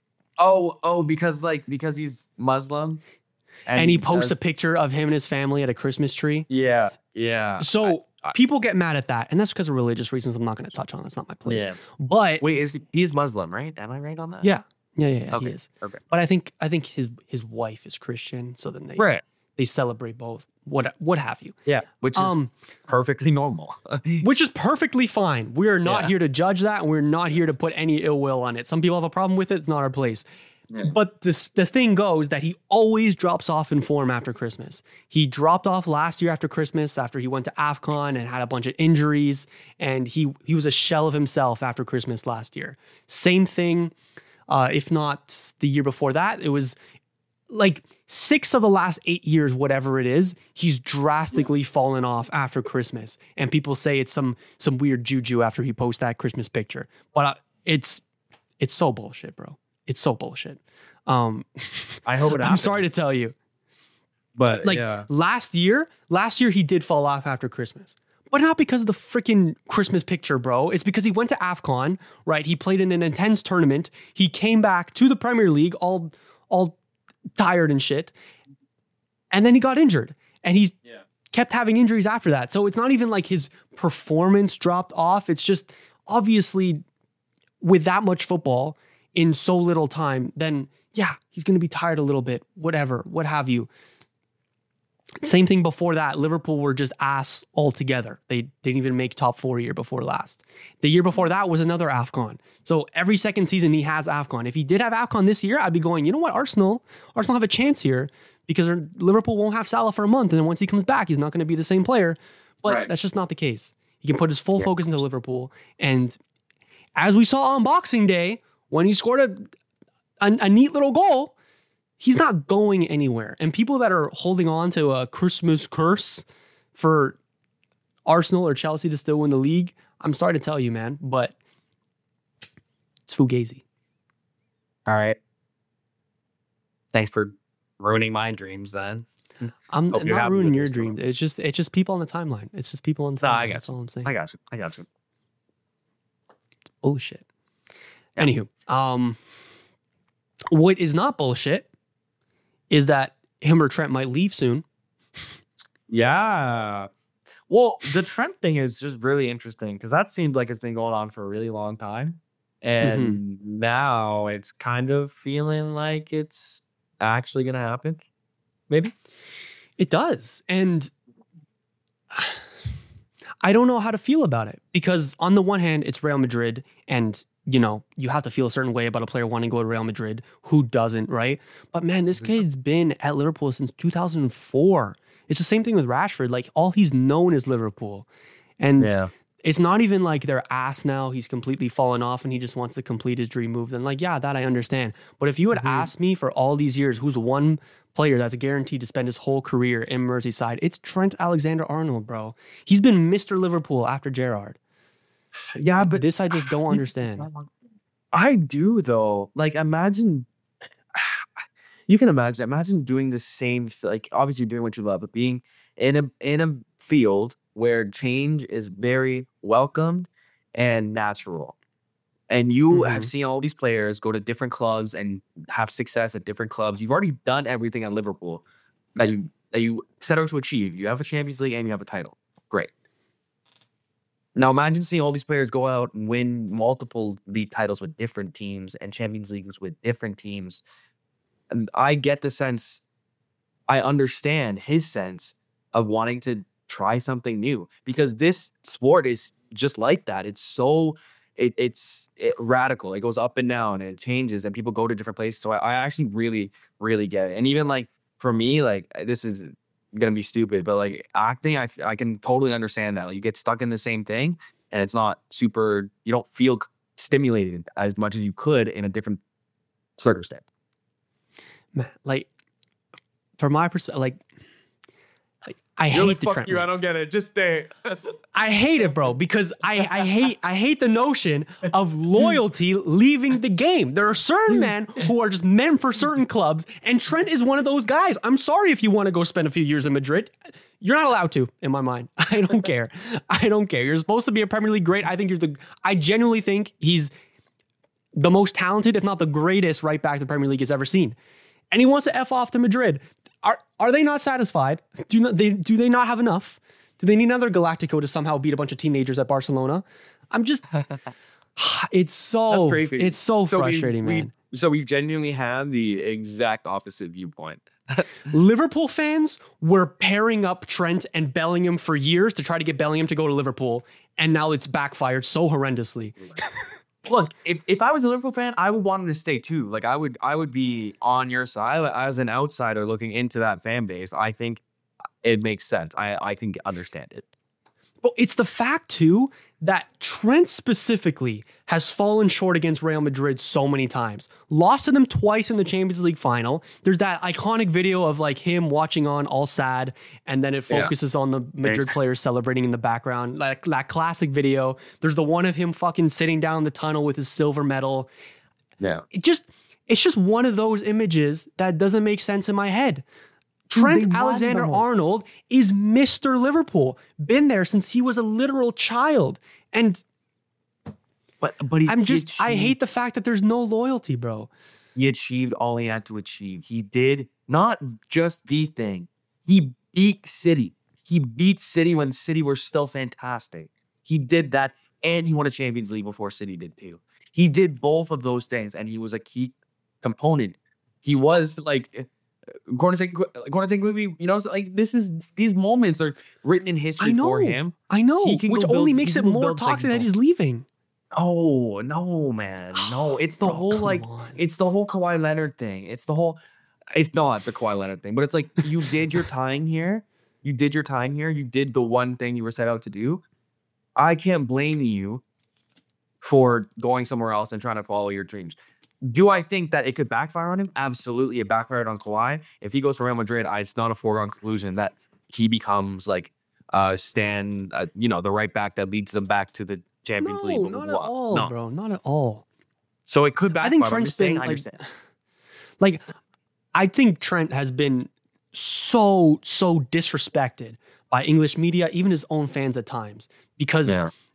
Because he's Muslim. And he posts a picture of him and his family at a Christmas tree. Yeah. So people get mad at that. And that's because of religious reasons I'm not going to touch on. That's not my place. Yeah. But wait, he's Muslim, right? Am I right on that? Yeah. Okay. He is. Okay. But I think his wife is Christian. So then they celebrate both. What have you? Yeah, which is perfectly normal. Which is perfectly fine. We're not here to judge that, and we're not here to put any ill will on it. Some people have a problem with it. It's not our place. Yeah. But the thing goes that he always drops off in form after Christmas. He dropped off last year after Christmas, after he went to AFCON and had a bunch of injuries, and he was a shell of himself after Christmas last year. Same thing, if not the year before that. It was like 6 of the last 8 years, whatever it is, he's drastically fallen off after Christmas. And people say it's some weird juju after he posts that Christmas picture. But it's so bullshit, bro. It's so bullshit. I hope it happens. I'm sorry to tell you. But last year he did fall off after Christmas. But not because of the freaking Christmas picture, bro. It's because he went to AFCON, right? He played in an intense tournament. He came back to the Premier League all tired and shit. And then he got injured. And he kept having injuries after that. So it's not even like his performance dropped off. It's just obviously with that much football in so little time, then he's going to be tired a little bit, whatever, what have you. Same thing before that. Liverpool were just ass altogether. They didn't even make top 4 year before last. The year before that was another AFCON. So every second season he has AFCON. If he did have AFCON this year, I'd be going, you know what, Arsenal have a chance here because Liverpool won't have Salah for a month. And then once he comes back, he's not going to be the same player. But that's just not the case. He can put his full focus into Liverpool. And as we saw on Boxing Day, when he scored a neat little goal, he's not going anywhere. And people that are holding on to a Christmas curse for Arsenal or Chelsea to still win the league, I'm sorry to tell you, man, but it's fugazi. All right. Thanks for ruining my dreams then. I'm not ruining your dreams. It's just people on the timeline. It's just people on the timeline. That's all I'm saying. I got you. It's bullshit. Yeah. Anywho, what is not bullshit is that him or Trent might leave soon. Yeah. Well, the Trent thing is just really interesting because that seems like it's been going on for a really long time. And now it's kind of feeling like it's actually going to happen. Maybe. It does. And I don't know how to feel about it because on the one hand, it's Real Madrid and, you know, you have to feel a certain way about a player wanting to go to Real Madrid. Who doesn't, right? But man, this kid's been at Liverpool since 2004. It's the same thing with Rashford. Like, all he's known is Liverpool. And it's not even like they're ass now. He's completely fallen off and he just wants to complete his dream move. Then, like, yeah, that I understand. But if you had asked me for all these years, who's one player that's guaranteed to spend his whole career in Merseyside, it's Trent Alexander-Arnold, bro. He's been Mr. Liverpool after Gerrard. Yeah, but this I just don't understand. I do, though. Like, imagine... You can imagine doing the same, like, obviously you're doing what you love, but being in a field where change is very welcomed and natural. And you have seen all these players go to different clubs and have success at different clubs. You've already done everything at Liverpool that you set out to achieve. You have a Champions League and you have a title. Great. Now imagine seeing all these players go out and win multiple league titles with different teams and Champions Leagues with different teams. And I get the sense, I understand his sense of wanting to try something new because this sport is just like that. It's so, it's radical. It goes up and down and it changes and people go to different places. So I actually really, really get it. And even like for me, like this is going to be stupid, but like acting, I can totally understand that. Like, you get stuck in the same thing and it's not super, you don't feel stimulated as much as you could in a different circumstance. Man, like, from my perspective, like I hate the Trent. You, I don't get it. Just stay. I hate it, bro, because I hate the notion of loyalty leaving the game. There are certain men who are just meant for certain clubs, and Trent is one of those guys. I'm sorry if you want to go spend a few years in Madrid. You're not allowed to, in my mind. I don't care. I don't care. You're supposed to be a Premier League great. I genuinely think he's the most talented, if not the greatest, right back the Premier League has ever seen. And he wants to F off to Madrid. Are they not satisfied? Do they not have enough? Do they need another Galactico to somehow beat a bunch of teenagers at Barcelona? It's so frustrating, man. So we genuinely have the exact opposite viewpoint. Liverpool fans were pairing up Trent and Bellingham for years to try to get Bellingham to go to Liverpool, and now it's backfired so horrendously. Look, if I was a Liverpool fan, I would want him to stay too. Like, I would be on your side. As an outsider looking into that fan base, I think it makes sense. I can understand it. But it's the fact too that Trent specifically has fallen short against Real Madrid so many times. Lost to them twice in the Champions League final. There's that iconic video of like him watching on all sad, and then it focuses on the Madrid players celebrating in the background. Like that classic video. There's the one of him fucking sitting down the tunnel with his silver medal. Yeah. It's just one of those images that doesn't make sense in my head. Trent Alexander-Arnold is Mr. Liverpool. Been there since he was a literal child. And I hate the fact that there's no loyalty, bro. He achieved all he had to achieve. He did not just the thing. He beat City. He beat City when City were still fantastic. He did that, and he won a Champions League before City did too. He did both of those things, and he was a key component. He was like... Gordon movie, you know, like these moments are written in history for him. I know, which only makes it more toxic that he's leaving. Oh no, man, no! It's the whole it's the whole Kawhi Leonard thing. It's not the Kawhi Leonard thing, but it's like you did your time here. You did your time here. You did the one thing you were set out to do. I can't blame you for going somewhere else and trying to follow your dreams. Do I think that it could backfire on him? Absolutely. It backfired on Kawhi. If he goes to Real Madrid, it's not a foregone conclusion that he becomes like the right back that leads them back to the Champions League. No, not at all, bro. Not at all. So it could backfire. I think Trent's been like, I think Trent has been so disrespected by English media, even his own fans at times, because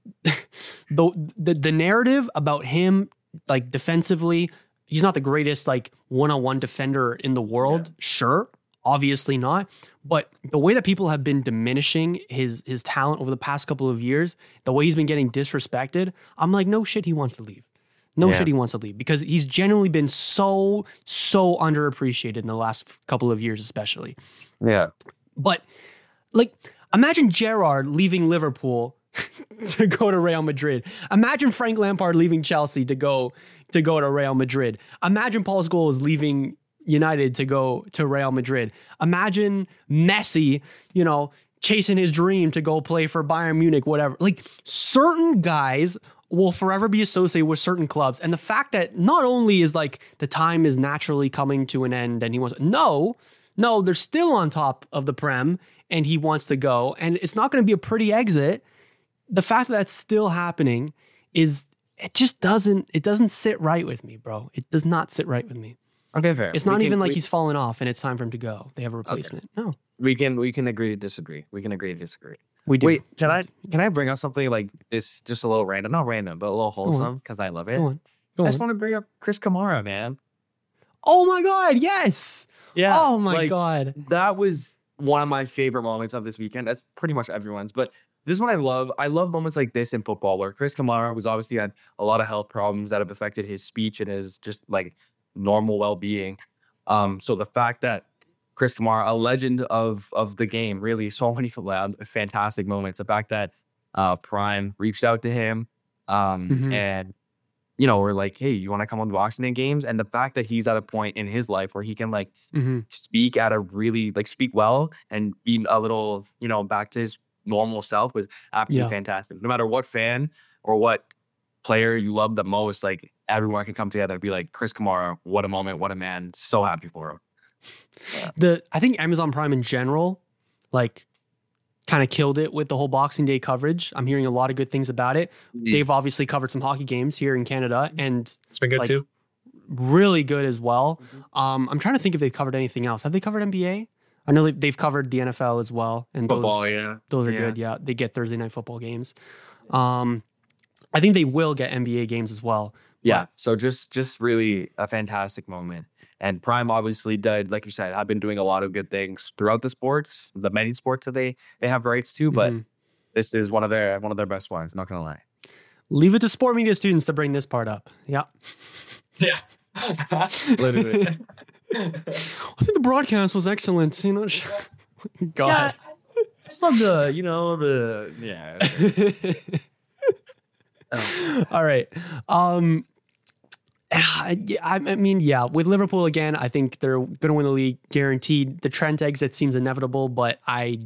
the narrative about him, like defensively, he's not the greatest like one-on-one defender in the world. Yeah. Sure, obviously not. But the way that people have been diminishing his talent over the past couple of years, the way he's been getting disrespected, I'm like, no shit, he wants to leave. No shit, he wants to leave because he's genuinely been so underappreciated in the last couple of years, especially. Yeah. But like, imagine Gerrard leaving Liverpool to go to Real Madrid. Imagine Frank Lampard leaving Chelsea to go to Real Madrid. Imagine Paul Scholes leaving United to go to Real Madrid. Imagine Messi, chasing his dream to go play for Bayern Munich, whatever. Like, certain guys will forever be associated with certain clubs. And the fact that not only is like the time is naturally coming to an end and he wants, no, they're still on top of the Prem and he wants to go. And it's not going to be a pretty exit. The fact that that's still happening it doesn't sit right with me, bro. It does not sit right with me. Okay, fair. It's not even like he's fallen off and it's time for him to go. They have a replacement. Okay. No. We can agree to disagree. We can agree to disagree. We do. Wait, can I bring up something like this, just a little random, not random, but a little wholesome because I love it. Go on. I just want to bring up Chris Kamara, man. Oh my God, yes. Yeah. Oh my God. That was one of my favorite moments of this weekend. That's pretty much everyone's, but this is what I love. I love moments like this in football where Chris Kamara, who's obviously had a lot of health problems that have affected his speech and his just like normal well-being. So the fact that Chris Kamara, a legend of the game, really so many fantastic moments. The fact that Prime reached out to him and, we're like, hey, you want to come on the Boxing Day games? And the fact that he's at a point in his life where he can like speak at a really like speak well and be a little, back to his normal self was absolutely fantastic. No matter what fan or what player you love the most, like everyone can come together and be like, Chris Kamara, what a moment, what a man. So happy for him. Yeah. I think Amazon Prime in general, like, kind of killed it with the whole Boxing Day coverage. I'm hearing a lot of good things about it. They've obviously covered some hockey games here in Canada, and it's been good too. Really good as well. I'm trying to think if they've covered anything else. Have they covered NBA? I know they've covered the NFL as well, and football. Those are good. Yeah, they get Thursday night football games. I think they will get NBA games as well. Yeah. So just really a fantastic moment. And Prime obviously did, like you said, have been doing a lot of good things throughout the sports, the many sports that they have rights to. But this is one of their best ones. Not gonna lie. Leave it to sport media students to bring this part up. Yeah. Yeah. Literally. I think the broadcast was excellent. God. Yeah, I just love All right. I mean, with Liverpool again, I think they're going to win the league guaranteed. The Trent exit seems inevitable, but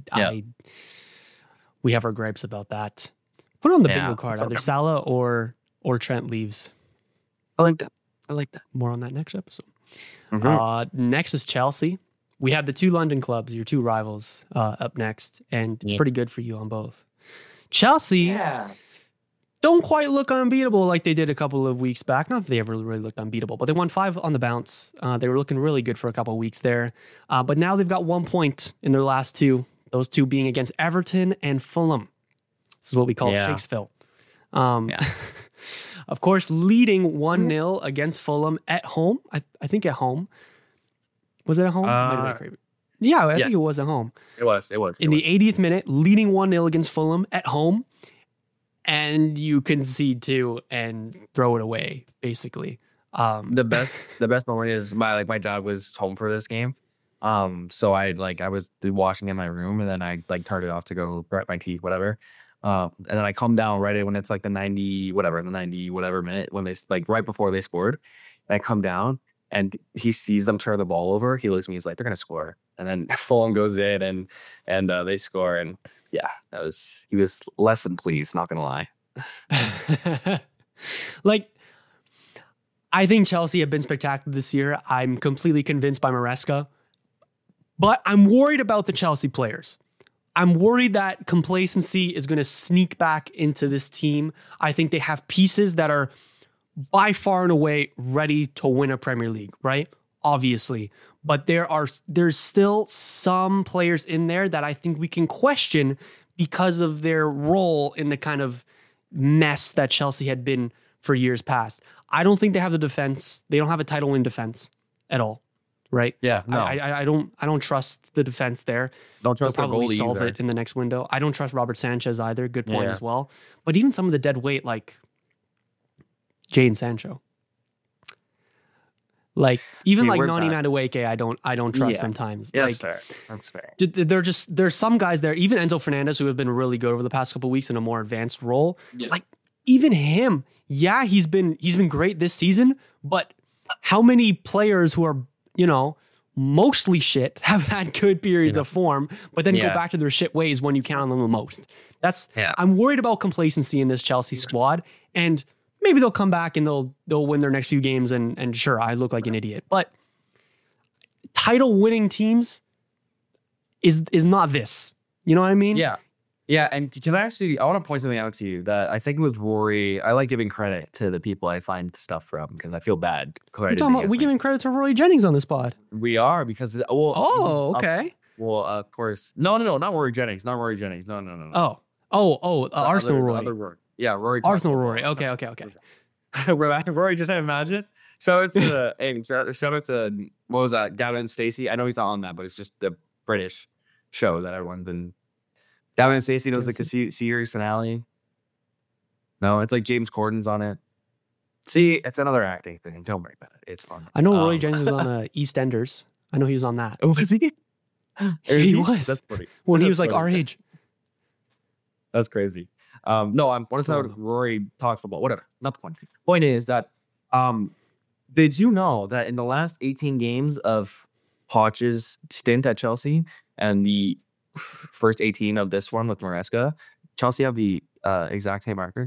we have our gripes about that. Put it on the bingo card, either Salah or Trent leaves. I like that. More on that next episode. Next is Chelsea. We have the two London clubs, your two rivals, up next, and it's pretty good for you on both. Chelsea don't quite look unbeatable like they did a couple of weeks back. Not that they ever really looked unbeatable, but they won 5 on the bounce. They were looking really good for a couple of weeks there. But now they've got 1 point in their last 2, those 2 being against Everton and Fulham. This is what we call Shakespeare. Of course, leading 1-0 against Fulham at home. I think at home. Was it at home? I think it was at home. It was. In the 80th minute, leading 1-0 against Fulham at home. And you concede 2 and throw it away, basically. The best moment is my dad was home for this game. So I was washing in my room and then I turned it off to go brush my teeth, whatever. And then I come down right when it's the 90 whatever minute when they right before they scored. And I come down and he sees them turn the ball over. He looks at me, he's like, they're gonna score. And then Fulham goes in and they score. And yeah, he was less than pleased, not gonna lie. Like, I think Chelsea have been spectacular this year. I'm completely convinced by Maresca. But I'm worried about the Chelsea players. I'm worried that complacency is going to sneak back into this team. I think they have pieces that are by far and away ready to win a Premier League, right? Obviously. But there's still some players in there that I think we can question because of their role in the kind of mess that Chelsea had been for years past. I don't think they have the defense. They don't have a title win defense at all. Right? Yeah. No. I don't trust the defense there. Don't trust They'll their probably goalie solve either. it in the next window. I don't trust Robert Sanchez either. Good point as well. But even some of the dead weight, like Jadon Sancho, like even like Nani Madueke, I don't trust sometimes. Yeah, like, that's fair. There's some guys there. Even Enzo Fernandez, who have been really good over the past couple of weeks in a more advanced role. Yeah. Like even him, he's been great this season. But how many players who are mostly shit have had good periods of form, but then go back to their shit ways when you count on them the most. I'm worried about complacency in this Chelsea squad, and maybe they'll come back and they'll win their next few games, and sure, I look like an idiot, but title winning teams is not this. You know what I mean? Yeah. Yeah, and I want to point something out to you that I think it was Rory. I like giving credit to the people I find stuff from because I feel bad. We giving credit to Rory Jennings on this pod. We are because okay. Of course. No, not Rory Jennings. Not Rory Jennings. No. Arsenal Rory. Other Rory. Yeah, Rory. Arsenal Rory. Okay. Rory, just imagine. Shout out to what was that? Gavin Stacey. I know he's not on that, but it's just the British show that everyone's been. Gavin and Stacey knows like the series finale. No, it's like James Corden's on it. See, it's another acting thing. Don't worry about it. It's fun. I know Roy Jennings was on EastEnders. I know he was on that. Oh, was he? He was. That's funny. When he was like our age. That's crazy. No, I'm what is that? Rory talks football. Whatever. Not the point. Point is that did you know that in the last 18 games of Poch's stint at Chelsea and the first 18 of this one with Maresca, Chelsea have the exact same record?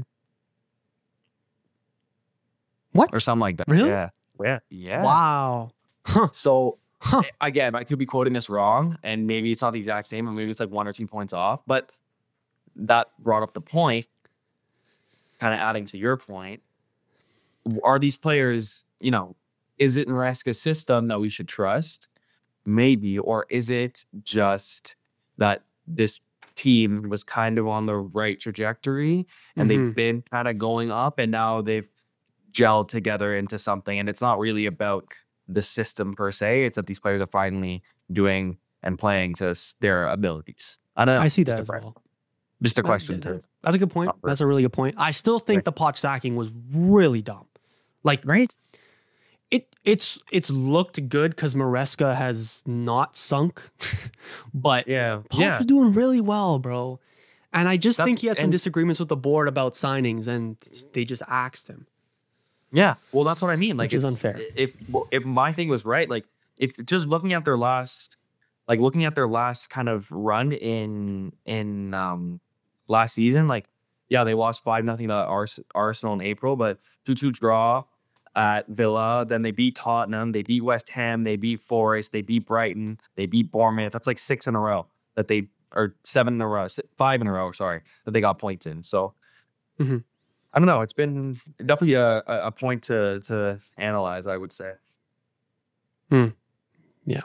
What? Or something like that. Really? Yeah. Wow. Huh. So, again, I could be quoting this wrong, and maybe it's not the exact same, and maybe it's like 1 or 2 points off, but that brought up the point, kind of adding to your point. Are these players, is it Maresca's system that we should trust? Maybe. Or is it just that this team was kind of on the right trajectory and they've been kind of going up and now they've gelled together into something, and it's not really about the system per se. It's that these players are finally doing and playing to their abilities. I don't know. I see that as well. Just a question. That's a good point. That's a really good point. I still think the Poch sacking was really dumb. Like, right? It's looked good because Maresca has not sunk, but Poch was doing really well, bro. And I just think he had some disagreements with the board about signings, and they just axed him. Yeah, well, that's what I mean. Like, which is unfair. If my thing was right, like, if just looking at their last kind of run in last season, like, yeah, they lost 5-0 to Arsenal in April, but 2-2 draw at Villa. Then they beat Tottenham, they beat West Ham, they beat Forest, they beat Brighton, they beat Bournemouth. That's like 6 in a row that they, or 7 in a row, 5 in a row, sorry, that they got points in. So I don't know. It's been definitely a point to analyze, I would say. Yeah.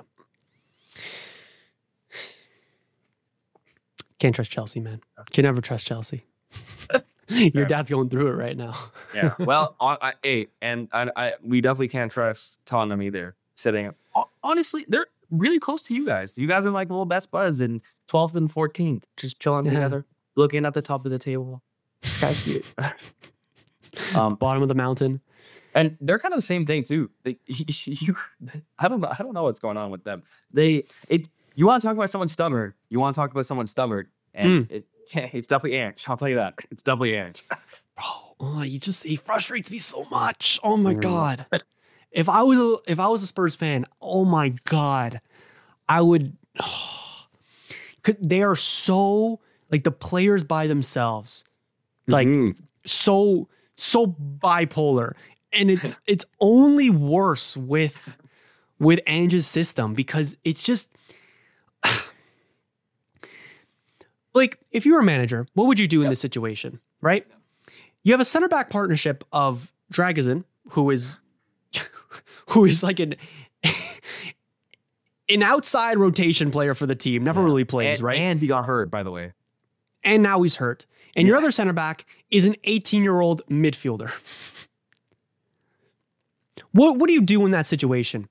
Can't trust Chelsea, man. Can never trust Chelsea. Your dad's going through it right now. Yeah. Well, we definitely can't trust Tottenham either. Honestly, they're really close to you guys. You guys are like little best buds in 12th and 14th, just chilling together, looking at the top of the table. It's kind of cute. Bottom of the mountain. And they're kind of the same thing too. I don't know what's going on with them. You want to talk about someone stubborn. And it's definitely Ange. I'll tell you that. It's definitely Ange. Bro, he frustrates me so much. Oh my God. If I was a Spurs fan, oh my God, I would. They are so like the players by themselves, like so so bipolar, and it's only worse with Ange's system because it's just like if you were a manager, what would you do in this situation, right? You have a center back partnership of Dragusin, who is like an outside rotation player for the team, never really plays, right? And he got hurt, by the way. And now he's hurt. And your other center back is an 18-year-old midfielder. What do you do in that situation?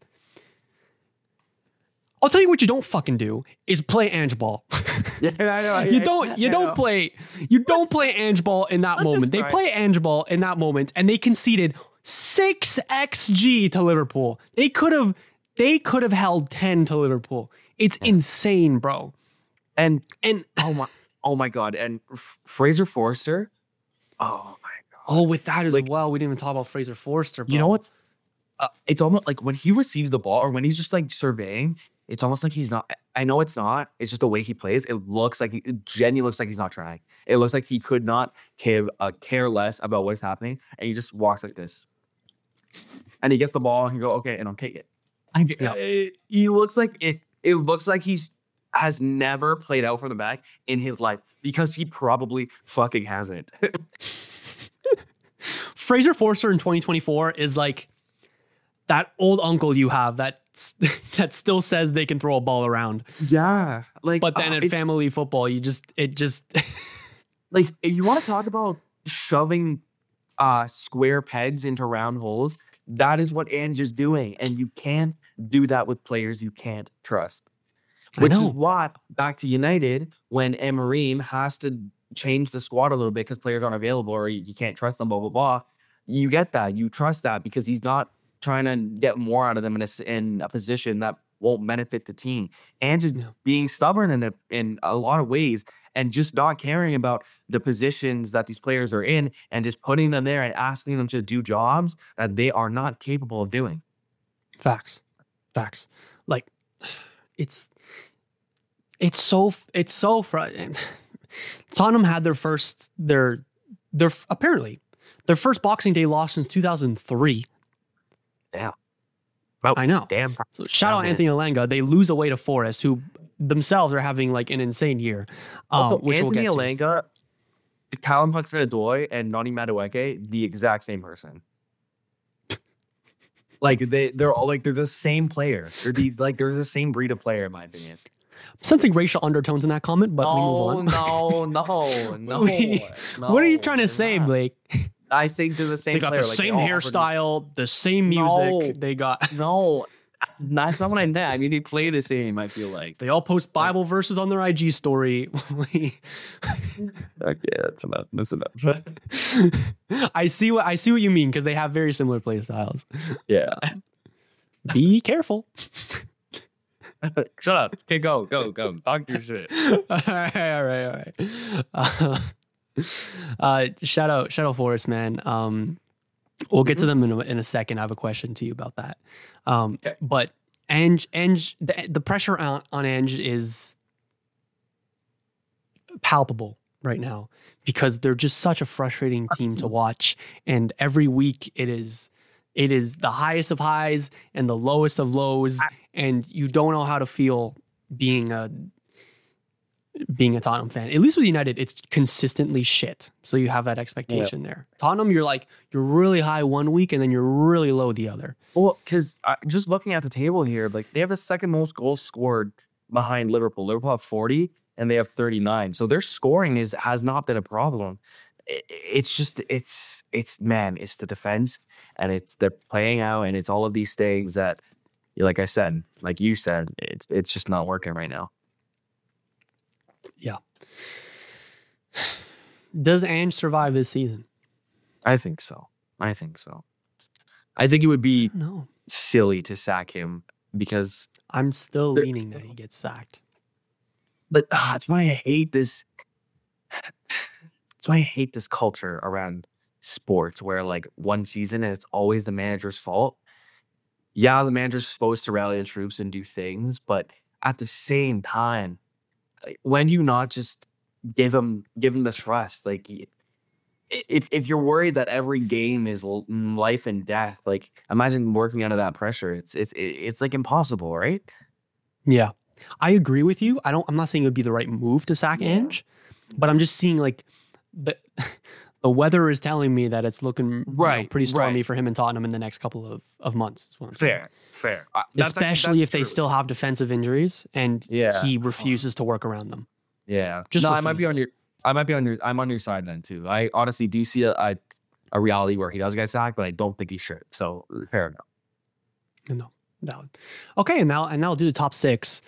I'll tell you what you don't fucking do is play Ange ball. Yeah, I know. You don't play Ange ball in that moment. They play Ange ball in that moment, and they conceded 6 XG to Liverpool. They could have held 10 to Liverpool. It's insane, bro. And oh my god. And Fraser Forster. Oh my god. Oh, with that as well, we didn't even talk about Fraser Forster, bro. You know what's? It's almost like when he receives the ball or when he's just like surveying. It's almost like he's not. I know it's not. It's just the way he plays. It genuinely looks like he's not trying. It looks like he could not care less about what's happening, and he just walks like this. And he gets the ball and he go, okay, and I'll take it. He looks like it. It looks like has never played out from the back in his life because he probably fucking hasn't. Fraser Forster in 2024 is like that old uncle you have that still says they can throw a ball around. Yeah. But then at family football, it just like if you want to talk about shoving square pegs into round holes, that is what Ange is doing. And you can't do that with players you can't trust. Which is why, back to United, when Amorim has to change the squad a little bit because players aren't available or you can't trust them, blah, blah, blah, you get that. You trust that because he's not trying to get more out of them in a position that won't benefit the team. And just being stubborn in a lot of ways and just not caring about the positions that these players are in and just putting them there and asking them to do jobs that they are not capable of doing. Facts. Like, it's so frustrating. Tottenham had their first Boxing Day loss since 2003. Yeah. I know. Damn. So shout out Anthony Elanga. They lose away to Forest, who themselves are having like an insane year. Also, which Anthony Elanga, Callum Hudson-Odoi, and Noni Madueke, the exact same person. Like they're all like they're the same player. They're the same breed of player, in my opinion. I'm sensing racial undertones in that comment, but we move on. No. What are you trying to say, Blake? I think they're the same. They got player. the same hairstyle, the same music. They got that's not what I meant. I mean, they play the same. I feel like they all post Bible verses on their IG story. Okay, that's enough. I see what you mean because they have very similar play styles. Yeah. Be careful. Shut up. Okay, go. Talk your shit. All right. Shout out Forest, man. We'll get to them in a second. I have a question to you about that. Okay. But Ange, the pressure on Ange is palpable right now because they're just such a frustrating team to watch. And every week it is the highest of highs and the lowest of lows, and you don't know how to feel being a Tottenham fan. At least with United, it's consistently shit. So you have that expectation there. Tottenham, you're really high one week and then you're really low the other. Well, because just looking at the table here, like they have the second most goals scored behind Liverpool. Liverpool have 40 and they have 39. So their scoring has not been a problem. It's just it's the defense and they're playing out and it's all of these things that, like you said, it's just not working right now. Yeah. Does Ange survive this season? I think so. I think it would be silly to sack him because I'm still leaning that he gets sacked. But that's why I hate this. That's why I hate this culture around sports where like one season and it's always the manager's fault. Yeah, the manager's supposed to rally the troops and do things, but at the same time, when do you not just give him the trust? Like if you're worried that every game is life and death, like imagine working under that pressure. It's like impossible, right? Yeah, I agree with you. I'm not saying it would be the right move to sack Ange, but I'm just seeing like the weather is telling me that it's looking pretty stormy for him in Tottenham in the next couple of months. Is what I'm saying. Fair. Especially if they still have defensive injuries and he refuses to work around them. Yeah, I might be on your. I'm on your side then too. I honestly do see a reality where he does get sacked, but I don't think he should. So fair enough. No, valid. Okay, and now we'll do the top 6.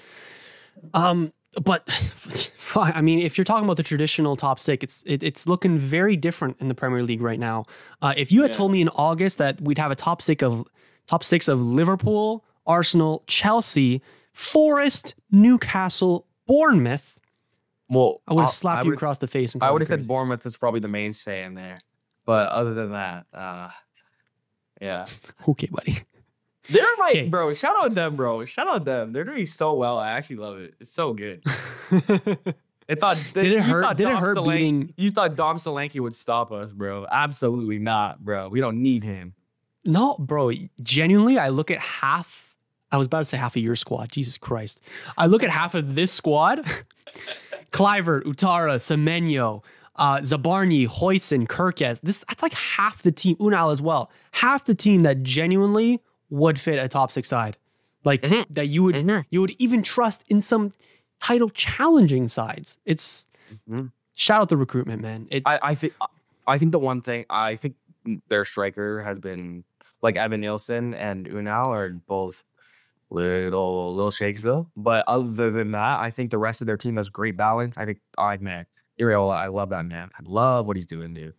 But I mean, if you're talking about the traditional top 6, it's looking very different in the Premier League right now. If you had told me in August that we'd have a top 6 of Liverpool, Arsenal, Chelsea, Forest, Newcastle, Bournemouth. Well, I would have slapped you across the face. I would have said Bournemouth is probably the mainstay in there, but other than that, yeah. Okay, buddy. They're right, bro. Shout out them, bro. Shout out them. They're doing so well. I actually love it. It's so good. I thought did it hurt beating? You thought Dom Solanke would stop us, bro? Absolutely not, bro. We don't need him. No, bro. Genuinely, I look at half. I was about to say half of your squad. Jesus Christ. I look at half of this squad. Kluivert, Utara, Semenyo, Zabarny, Huijsen, Kerkez. That's like half the team. Unal as well. Half the team that genuinely would fit a top 6 side. Like that you would even trust in some title challenging sides. It's shout out the recruitment, man. I think the one thing I think their striker has been like Evan Nielsen and Unal are both little Shakespeare, but other than that, I think the rest of their team has great balance. I think, man, Iraola, I love that man. I love what he's doing, dude.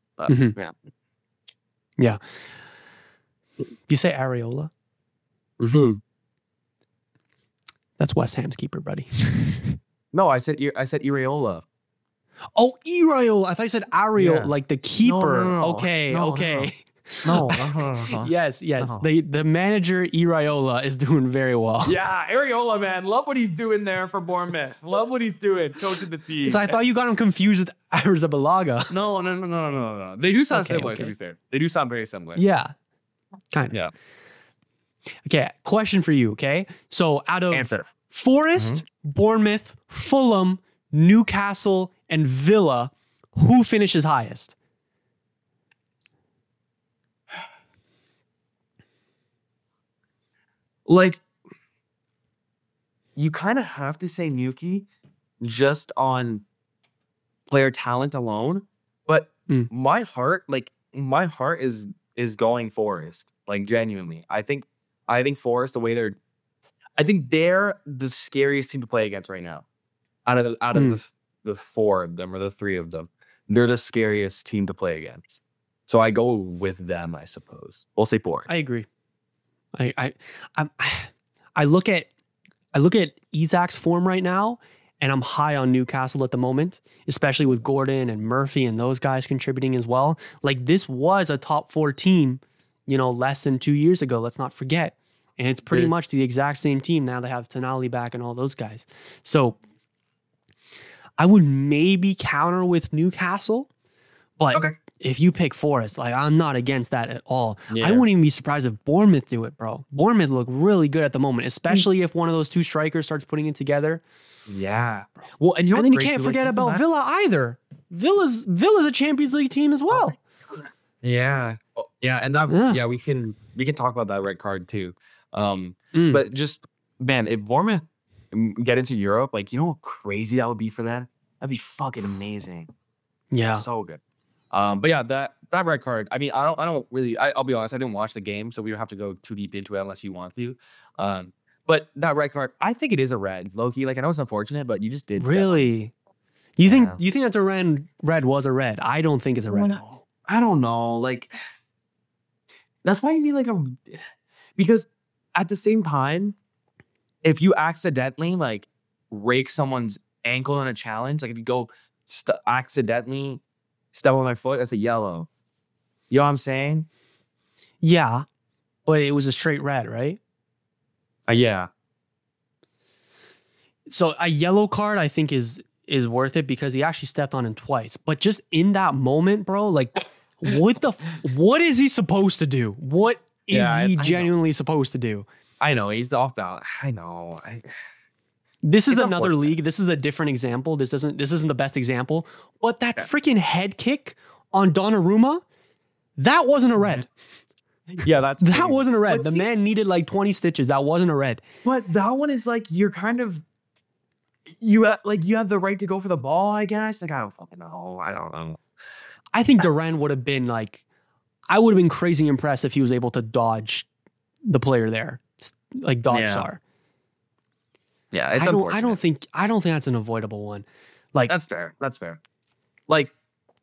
Yeah. You say Areola? That's West Ham's keeper, buddy. No, I said Iraola. Oh, Iraola. I thought you said Ariel, like the keeper. No. Okay. No. Yes. The manager Iraola is doing very well. Yeah, Iraola, man, love what he's doing there for Bournemouth. Love what he's doing, coaching the team. Because I thought you got him confused with Arrizabalaga. No. They do sound similar. To be fair, they do sound very similar. Yeah, kind of. Yeah. Okay, question for you. Okay, so out of Answer. Forest, Bournemouth, Fulham, Newcastle, and Villa, who finishes highest? Like, you kind of have to say Nuki just on player talent alone, but my heart is going Forest. Like, genuinely, I think Forest, I think they're the scariest team to play against right now. Out of the 4 of them or the 3 of them, they're the scariest team to play against. So I go with them, I suppose. We'll say Forest. I agree. I look at Isak's form right now, and I'm high on Newcastle at the moment, especially with Gordon and Murphy and those guys contributing as well. Like, this was a top 4 team, less than 2 years ago. Let's not forget. And it's pretty much the exact same team now. They have Tonali back and all those guys. So I would maybe counter with Newcastle, but if you pick Forest, like, I'm not against that at all. Yeah. I wouldn't even be surprised if Bournemouth do it, bro. Bournemouth look really good at the moment, especially if one of those 2 strikers starts putting it together. Yeah. Well, and then you can't forget about Villa either. Villa's a Champions League team as well. Yeah. Yeah, and we can talk about that red card too. But just, man, if Bournemouth get into Europe, like, you know how crazy that would be for them? That'd be fucking amazing. Yeah. So good. But yeah, that red card, I mean, I don't really, I'll be honest, I didn't watch the game, so we don't have to go too deep into it unless you want to. But that red card, I think it is a red, low-key. Like, I know it's unfortunate, but you just did. Really? You think that the red was a red? I don't think it's a red at all. I don't know. Like, that's why you need because at the same time, if you accidentally like rake someone's ankle in a challenge, like if you go accidentally step on my foot, that's a yellow. You know what I'm saying? Yeah, but it was a straight red, right? Yeah. So a yellow card, I think, is is worth it because he actually stepped on him twice. But just in that moment, bro, like what is he supposed to do? What is he genuinely supposed to do? I know he's off balance. I know. This is another league. This is a different example. This isn't the best example. But that freaking head kick on Donnarumma, that wasn't a red. Yeah, that wasn't a red. The man needed like 20 stitches. That wasn't a red. But that one is like you're kind of you have the right to go for the ball, I guess. Like I don't fucking know. I don't know. I think Duran would have been like, I would have been crazy impressed if he was able to dodge the player there, like dodge Sarr. Yeah, it's unfortunate. I don't think that's an avoidable one. Like that's fair. That's fair. Like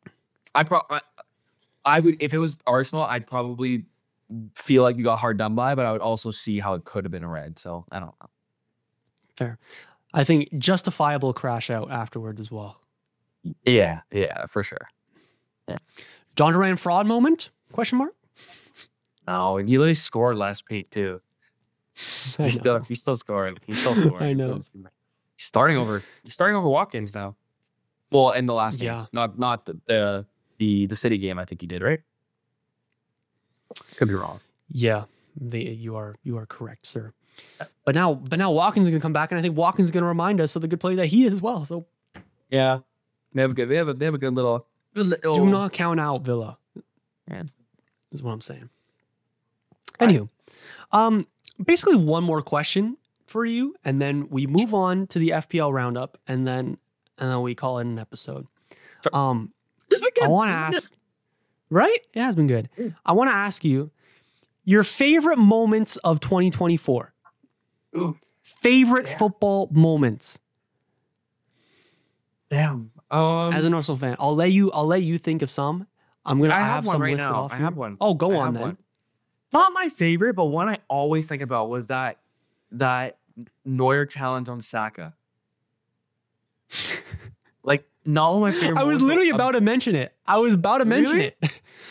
I would, if it was Arsenal, I'd probably feel like you got hard done by, but I would also see how it could have been a red. So I don't know. Fair. I think justifiable crash out afterward as well. Yeah, for sure. Yeah. John Duran fraud moment? Question mark? No, he literally scored last week too. He's still scoring. He's still scoring. I know. He's starting over Watkins now. Well, in the last game, not the City game. I think he did, right? Could be wrong. Yeah, you are correct, sir. But now Watkins is gonna come back, and I think Watkins is gonna remind us of the good player that he is as well. So yeah, they have a good little. Do not count out Villa. Yeah, is what I'm saying. Anywho, basically one more question for you, and then we move on to the FPL roundup, and then we call it an episode. I want to ask, right? It has been good. I want to ask you your favorite moments of 2024. Favorite football moments. Damn. As an Arsenal fan, I'll let you think of some. I have one some right listed now. off. I have one. Oh, go on then. One. Not my favorite, but one I always think about was that Neuer challenge on Saka. Like, not one of my favorite. I was literally about to mention it. I was about to mention it.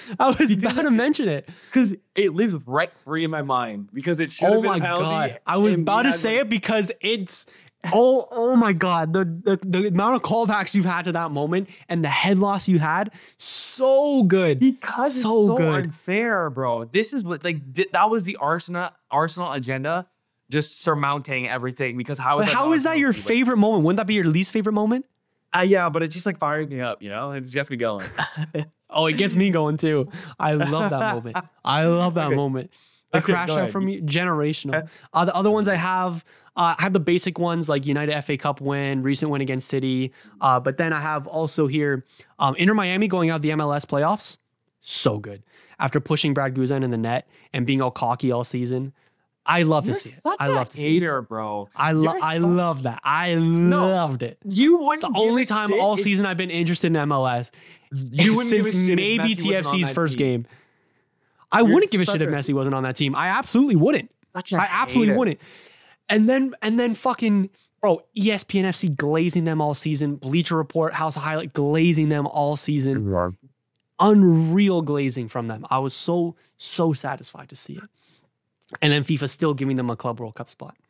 Because it lives rent free in my mind. Because it should have been a penalty. Oh my god! I was about to say it because it's. Oh my god! The amount of callbacks you've had to that moment and the head loss you had, so good. Because it's so good. Unfair, bro. This is what that was the Arsenal agenda, just surmounting everything. Because how is that your favorite moment? Wouldn't that be your least favorite moment? Yeah, but it's just like firing me up, you know? It just gets me going. Oh, it gets me going too. I love that moment. Moment. The crash out from you, generational. The other ones I have the basic ones like United FA Cup win, recent win against City. But then I have also here Inter Miami going out of the MLS playoffs. So good. After pushing Brad Guzan in the net and being all cocky all season. I love to see it. I love to see it, bro. I love that. I loved it. You wouldn't. The only time all season I've been interested in MLS since maybe TFC's first game. I wouldn't give a shit if Messi wasn't on that team. I absolutely wouldn't. Wouldn't. And then fucking bro, ESPN FC glazing them all season. Bleacher Report, House of Highlight glazing them all season. Yeah. Unreal glazing from them. I was so satisfied to see it. And then FIFA still giving them a Club World Cup spot.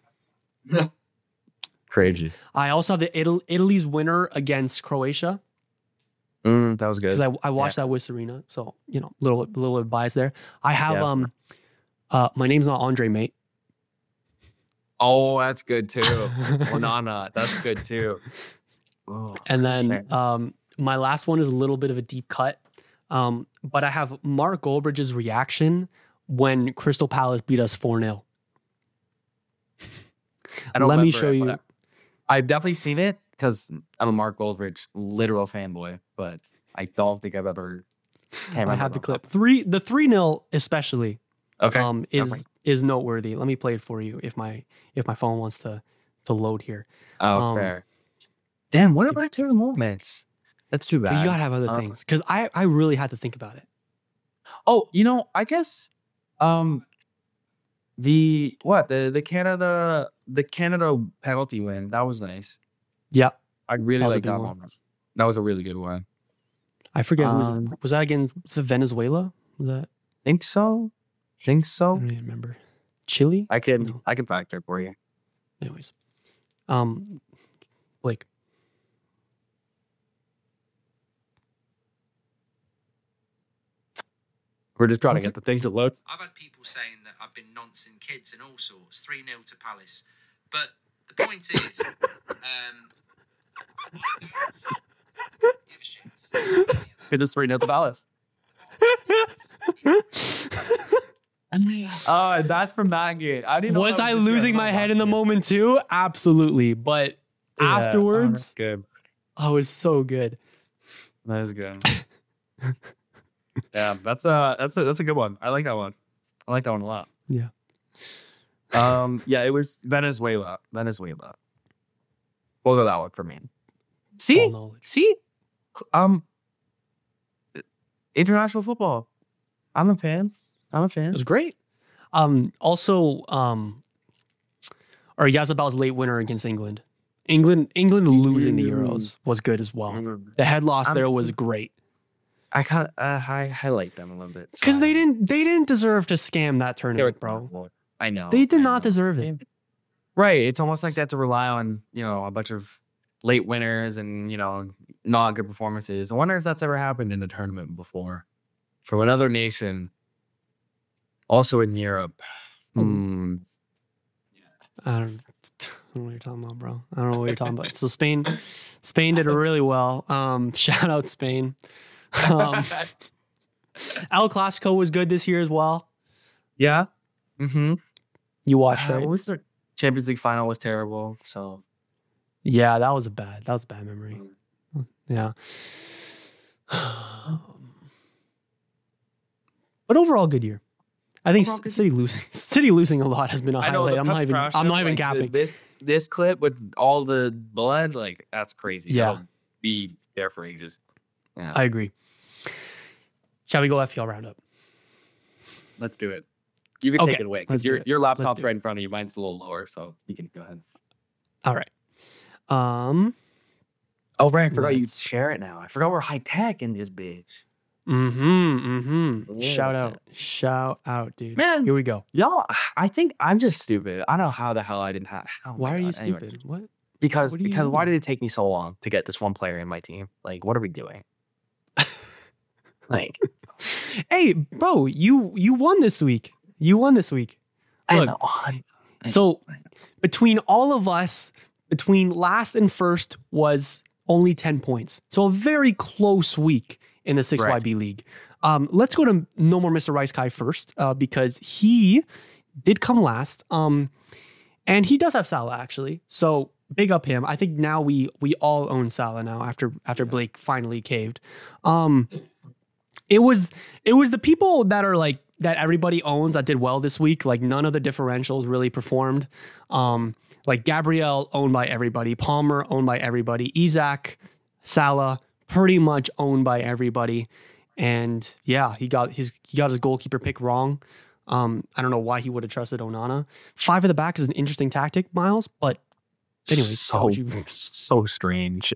Crazy. I also have the Italy's winner against Croatia. That was good. Because I watched that with Serena. So, little bit of bias there. I have my name's not Andre, mate. Oh, that's good too. Onana, that's good too. Oh, and then my last one is a little bit of a deep cut. But I have Mark Goldbridge's reaction when Crystal Palace beat us 4-0. Let me show you. I've definitely seen it because I'm a Mark Goldbridge literal fanboy, but I don't think I've ever. I have the clip. The 3-0 especially. Okay. Is noteworthy. Let me play it for you if my phone wants to load here. Oh, fair. Damn, what about your moments? That's too bad. You gotta have other things because I really had to think about it. Oh, I guess the Canada penalty win, that was nice. Yeah, I really like that one. That was a really good one. I forget who was that against Venezuela? Was that? Think so. I don't even remember. Chile? I can fact check for you. Anyways, Blake. We're just trying to get the things to look. I've had people saying that I've been noncing kids and all sorts. 3-0 to Palace. But the point is, It is 3-0 to Palace. Oh, that's from that game. Was I losing my head in the moment too? Absolutely. But afterwards, good. Oh, it was so good. That is good. Yeah, that's a good one. I like that one. I like that one a lot. Yeah. Yeah, it was Venezuela. We'll go that one for me. See? International football. I'm a fan. It was great. Also, Yazabal's late winner against England. England losing the Euros was good as well. The head loss there was great. I highlight them a little bit because they didn't deserve to scam that tournament, bro. I know they did not deserve it. Right, it's almost like they have to rely on a bunch of late winners and not good performances. I wonder if that's ever happened in a tournament before from another nation, also in Europe. I don't know what you're talking about, bro. I don't know what you're talking about. So Spain did it really well. Shout out Spain. El Clasico was good this year as well. Yeah. You watched, right? The Champions League final was terrible. So yeah, that was a bad memory. Yeah. But overall, good year. I think City losing a lot has been a highlight. I'm not even capping. This clip with all the blood, like that's crazy. Yeah. That'll be there for ages. Yeah. I agree. Shall we go FPL roundup? Let's do it. You can take it away because your laptop's right in front of you. Mine's a little lower, so you can go ahead. All right. Oh, right. I forgot you share it now. I forgot we're high tech in this bitch. Shout out, dude. Man, here we go. Y'all, I think I'm just stupid. I don't know how the hell I didn't have. Why are you stupid? Anyway, what? Because why did it take me so long to get this one player in my team? Like, what are we doing? Like, hey, bro, you won this week. Look, I know. So between all of us, between last and first was only 10 points. So a very close week in the 6YB League. Let's go to No More Mr. Rice Kai first because he did come last. And he does have Salah, actually. So big up him. I think now we all own Salah now after Blake finally caved. It was the people that are like that everybody owns that did well this week. Like none of the differentials really performed. Like Gabriel owned by everybody, Palmer owned by everybody, Isaac, Salah pretty much owned by everybody. And yeah, he got his goalkeeper pick wrong. I don't know why he would have trusted Onana. 5 at the back is an interesting tactic, Miles. But anyway, so strange.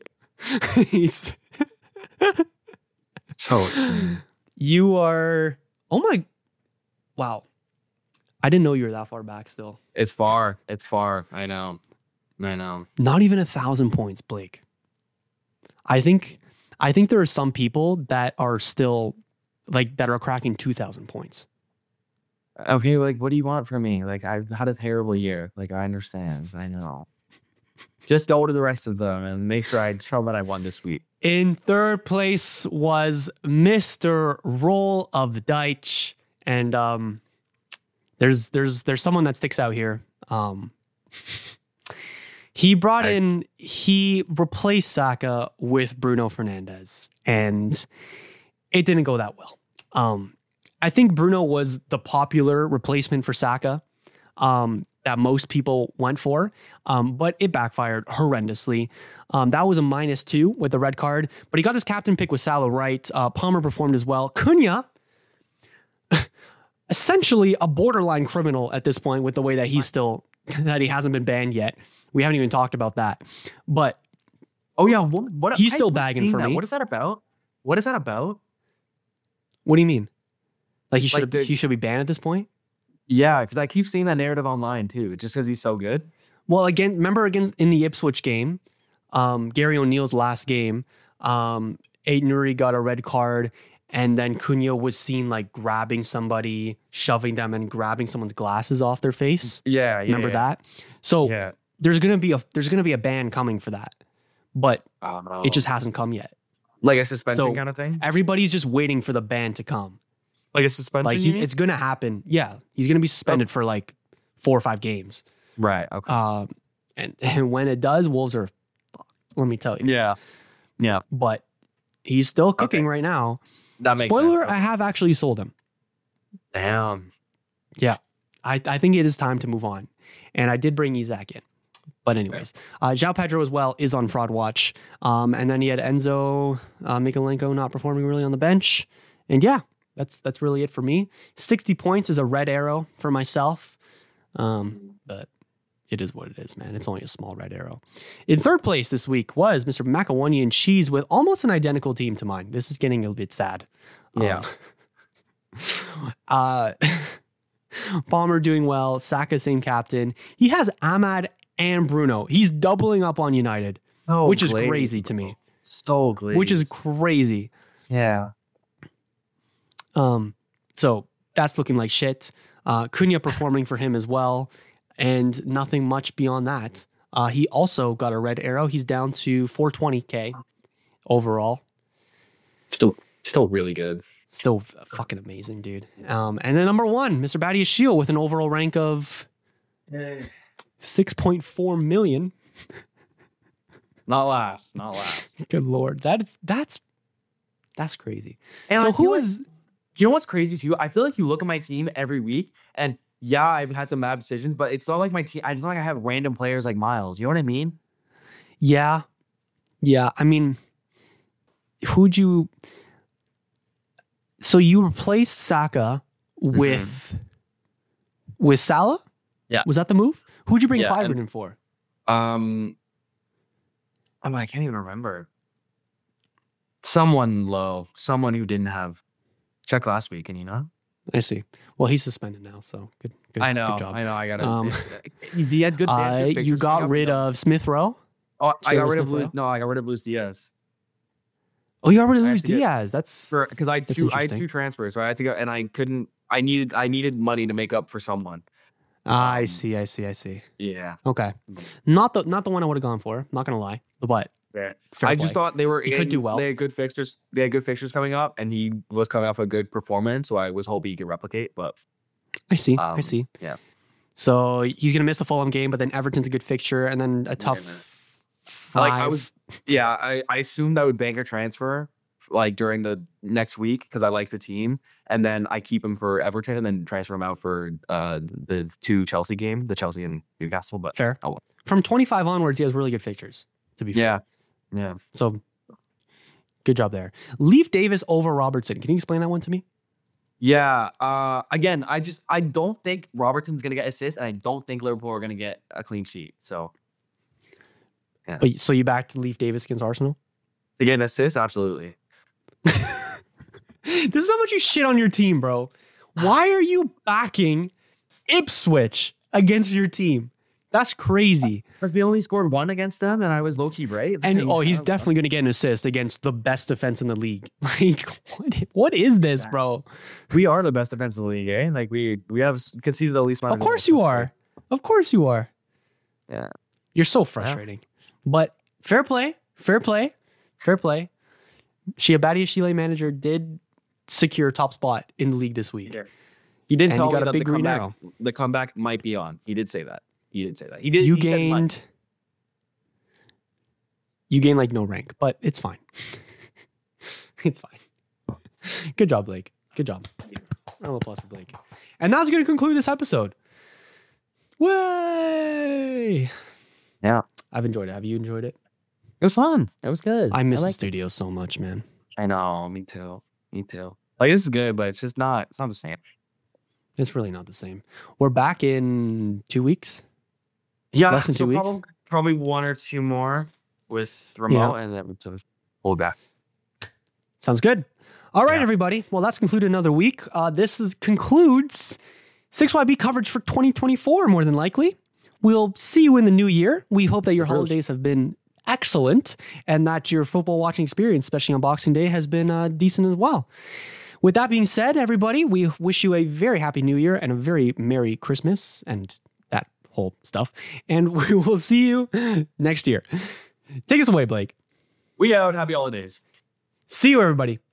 So strange. You are. Oh my! Wow, I didn't know you were that far back. Still, it's far. I know. Not even 1,000 points, Blake. I think there are some people that are still like that are cracking 2,000 points. Okay, like what do you want from me? Like I've had a terrible year. Like I understand. I know. Just go to the rest of them and make sure I show what I won this week. In third place was Mr. Roll of the Deitch. And there's someone that sticks out here. He replaced Saka with Bruno Fernandes, and it didn't go that well. I think Bruno was the popular replacement for Saka that most people went for, but it backfired horrendously. That was a -2 with the red card, but he got his captain pick with Salah right. Palmer performed as well. Cunha, essentially a borderline criminal at this point with the way that he hasn't been banned yet. We haven't even talked about that, but oh yeah, what he's still bagging for me. What is that about? What What do you mean? Like he should be banned at this point? Yeah, because I keep seeing that narrative online too, just because he's so good. Well, remember in the Ipswich game, Gary O'Neill's last game, Aiden Nuri got a red card, And then Cunha was seen like grabbing somebody, shoving them, and grabbing someone's glasses off their face. Yeah, remember that? So there's gonna be a ban coming for that, but it just hasn't come yet. Like a suspension kind of thing. Everybody's just waiting for the ban to come. Like a suspension. Like it's gonna happen. Yeah, he's gonna be suspended for like 4 or 5 games. Right. Okay. And when it does, Wolves are fucked. Let me tell you. Yeah. But he's still cooking right now. That makes Spoiler, sense. I have actually sold him. Damn. Yeah. I think it is time to move on. And I did bring Isak in. But anyways, João Pedro as well is on fraud watch. And then he had Enzo Mikalenko not performing really on the bench. And yeah, that's really it for me. 60 points is a red arrow for myself. But it is what it is, man. It's only a small red arrow. In third place this week was Mr. Macaroni and Cheese with almost an identical team to mine. This is getting a bit sad. Yeah. Palmer doing well. Saka, same captain. He has Ahmad and Bruno. He's doubling up on United, which is crazy to me. So glazed. Which is crazy. Yeah. So that's looking like shit. Cunha performing for him as well. And nothing much beyond that. He also got a red arrow. He's down to 420k overall. Still really good. Still fucking amazing, dude. And then number 1, Mr. Badiashile with an overall rank of 6.4 million. Not last. Good Lord. That's crazy. And so who is... You know what's crazy too? I feel like you look at my team every week and yeah, I've had some bad decisions, but it's not like my team. I don't like I have random players like Miles. You know what I mean? Yeah. I mean, who'd you? So you replaced Saka with Salah? Yeah. Was that the move? Who'd you bring Kluivert in for? I can't even remember. Someone low, someone who didn't have. Check last week, and you know. I see. Well, he's suspended now, so good. I know. Good job. I got it. He had good. You got rid of Smith Rowe. Oh, I got rid of Luis. No, I got rid of Luis Diaz. Oh, you got rid of Luis Diaz. That's because I had 2 transfers, right? I had to go, and I couldn't. I needed money to make up for someone. I see. Yeah. Okay. Not the one I would have gone for. Not gonna lie, but. Yeah. I just thought he could do well. They had good fixtures. They had good fixtures coming up, and he was coming off a good performance. So I was hoping he could replicate. But I see. Yeah. So you're gonna miss the Fulham game, but then Everton's a good fixture, and then a tough. I assumed I would bank a transfer like during the next week because I like the team, and then I keep him for Everton, and then transfer him out for the 2 Chelsea game, the Chelsea and Newcastle. But fair. From 25 onwards, he has really good fixtures. To be fair. Yeah. So good job there. Leaf Davis over Robertson. Can you explain that one to me? Yeah. Again, I don't think Robertson's gonna get assists, and I don't think Liverpool are gonna get a clean sheet. So yeah. So you backed Leaf Davis against Arsenal? To get an assist? Absolutely. This is how much you shit on your team, bro. Why are you backing Ipswich against your team? That's crazy. Because we only scored 1 against them, and I was low-key right. And he's definitely going to get an assist against the best defense in the league. Like, what is this, bro? We are the best defense in the league, eh? Like we have conceded the least amount. Of course you are. Of course you are. Yeah. You're so frustrating. But fair play. Shea Badiashile manager did secure top spot in the league this week. Yeah. He did tell me that the comeback might be on. He did say that. You gained like no rank, but it's fine. It's fine. Good job, Blake. Good job. Round of applause for Blake. And that's going to conclude this episode. Way. Yeah. I've enjoyed it. Have you enjoyed it? It was fun. It was good. I miss the studio so much, man. I know. Me too. Like, this is good, but it's not the same. It's really not the same. We're back in 2 weeks. Yeah, less than 2 weeks. Probably 1 or 2 more with remote, and then we'll be back. Sounds good. All right, everybody. Well, that's concluded another week. This concludes 6YB coverage for 2024, more than likely. We'll see you in the new year. We hope that your holidays have been excellent and that your football watching experience, especially on Boxing Day, has been decent as well. With that being said, everybody, we wish you a very happy New Year and a very Merry Christmas and that whole stuff. And we will see you next year. Take us away, Blake. We out. Happy holidays. See you, everybody.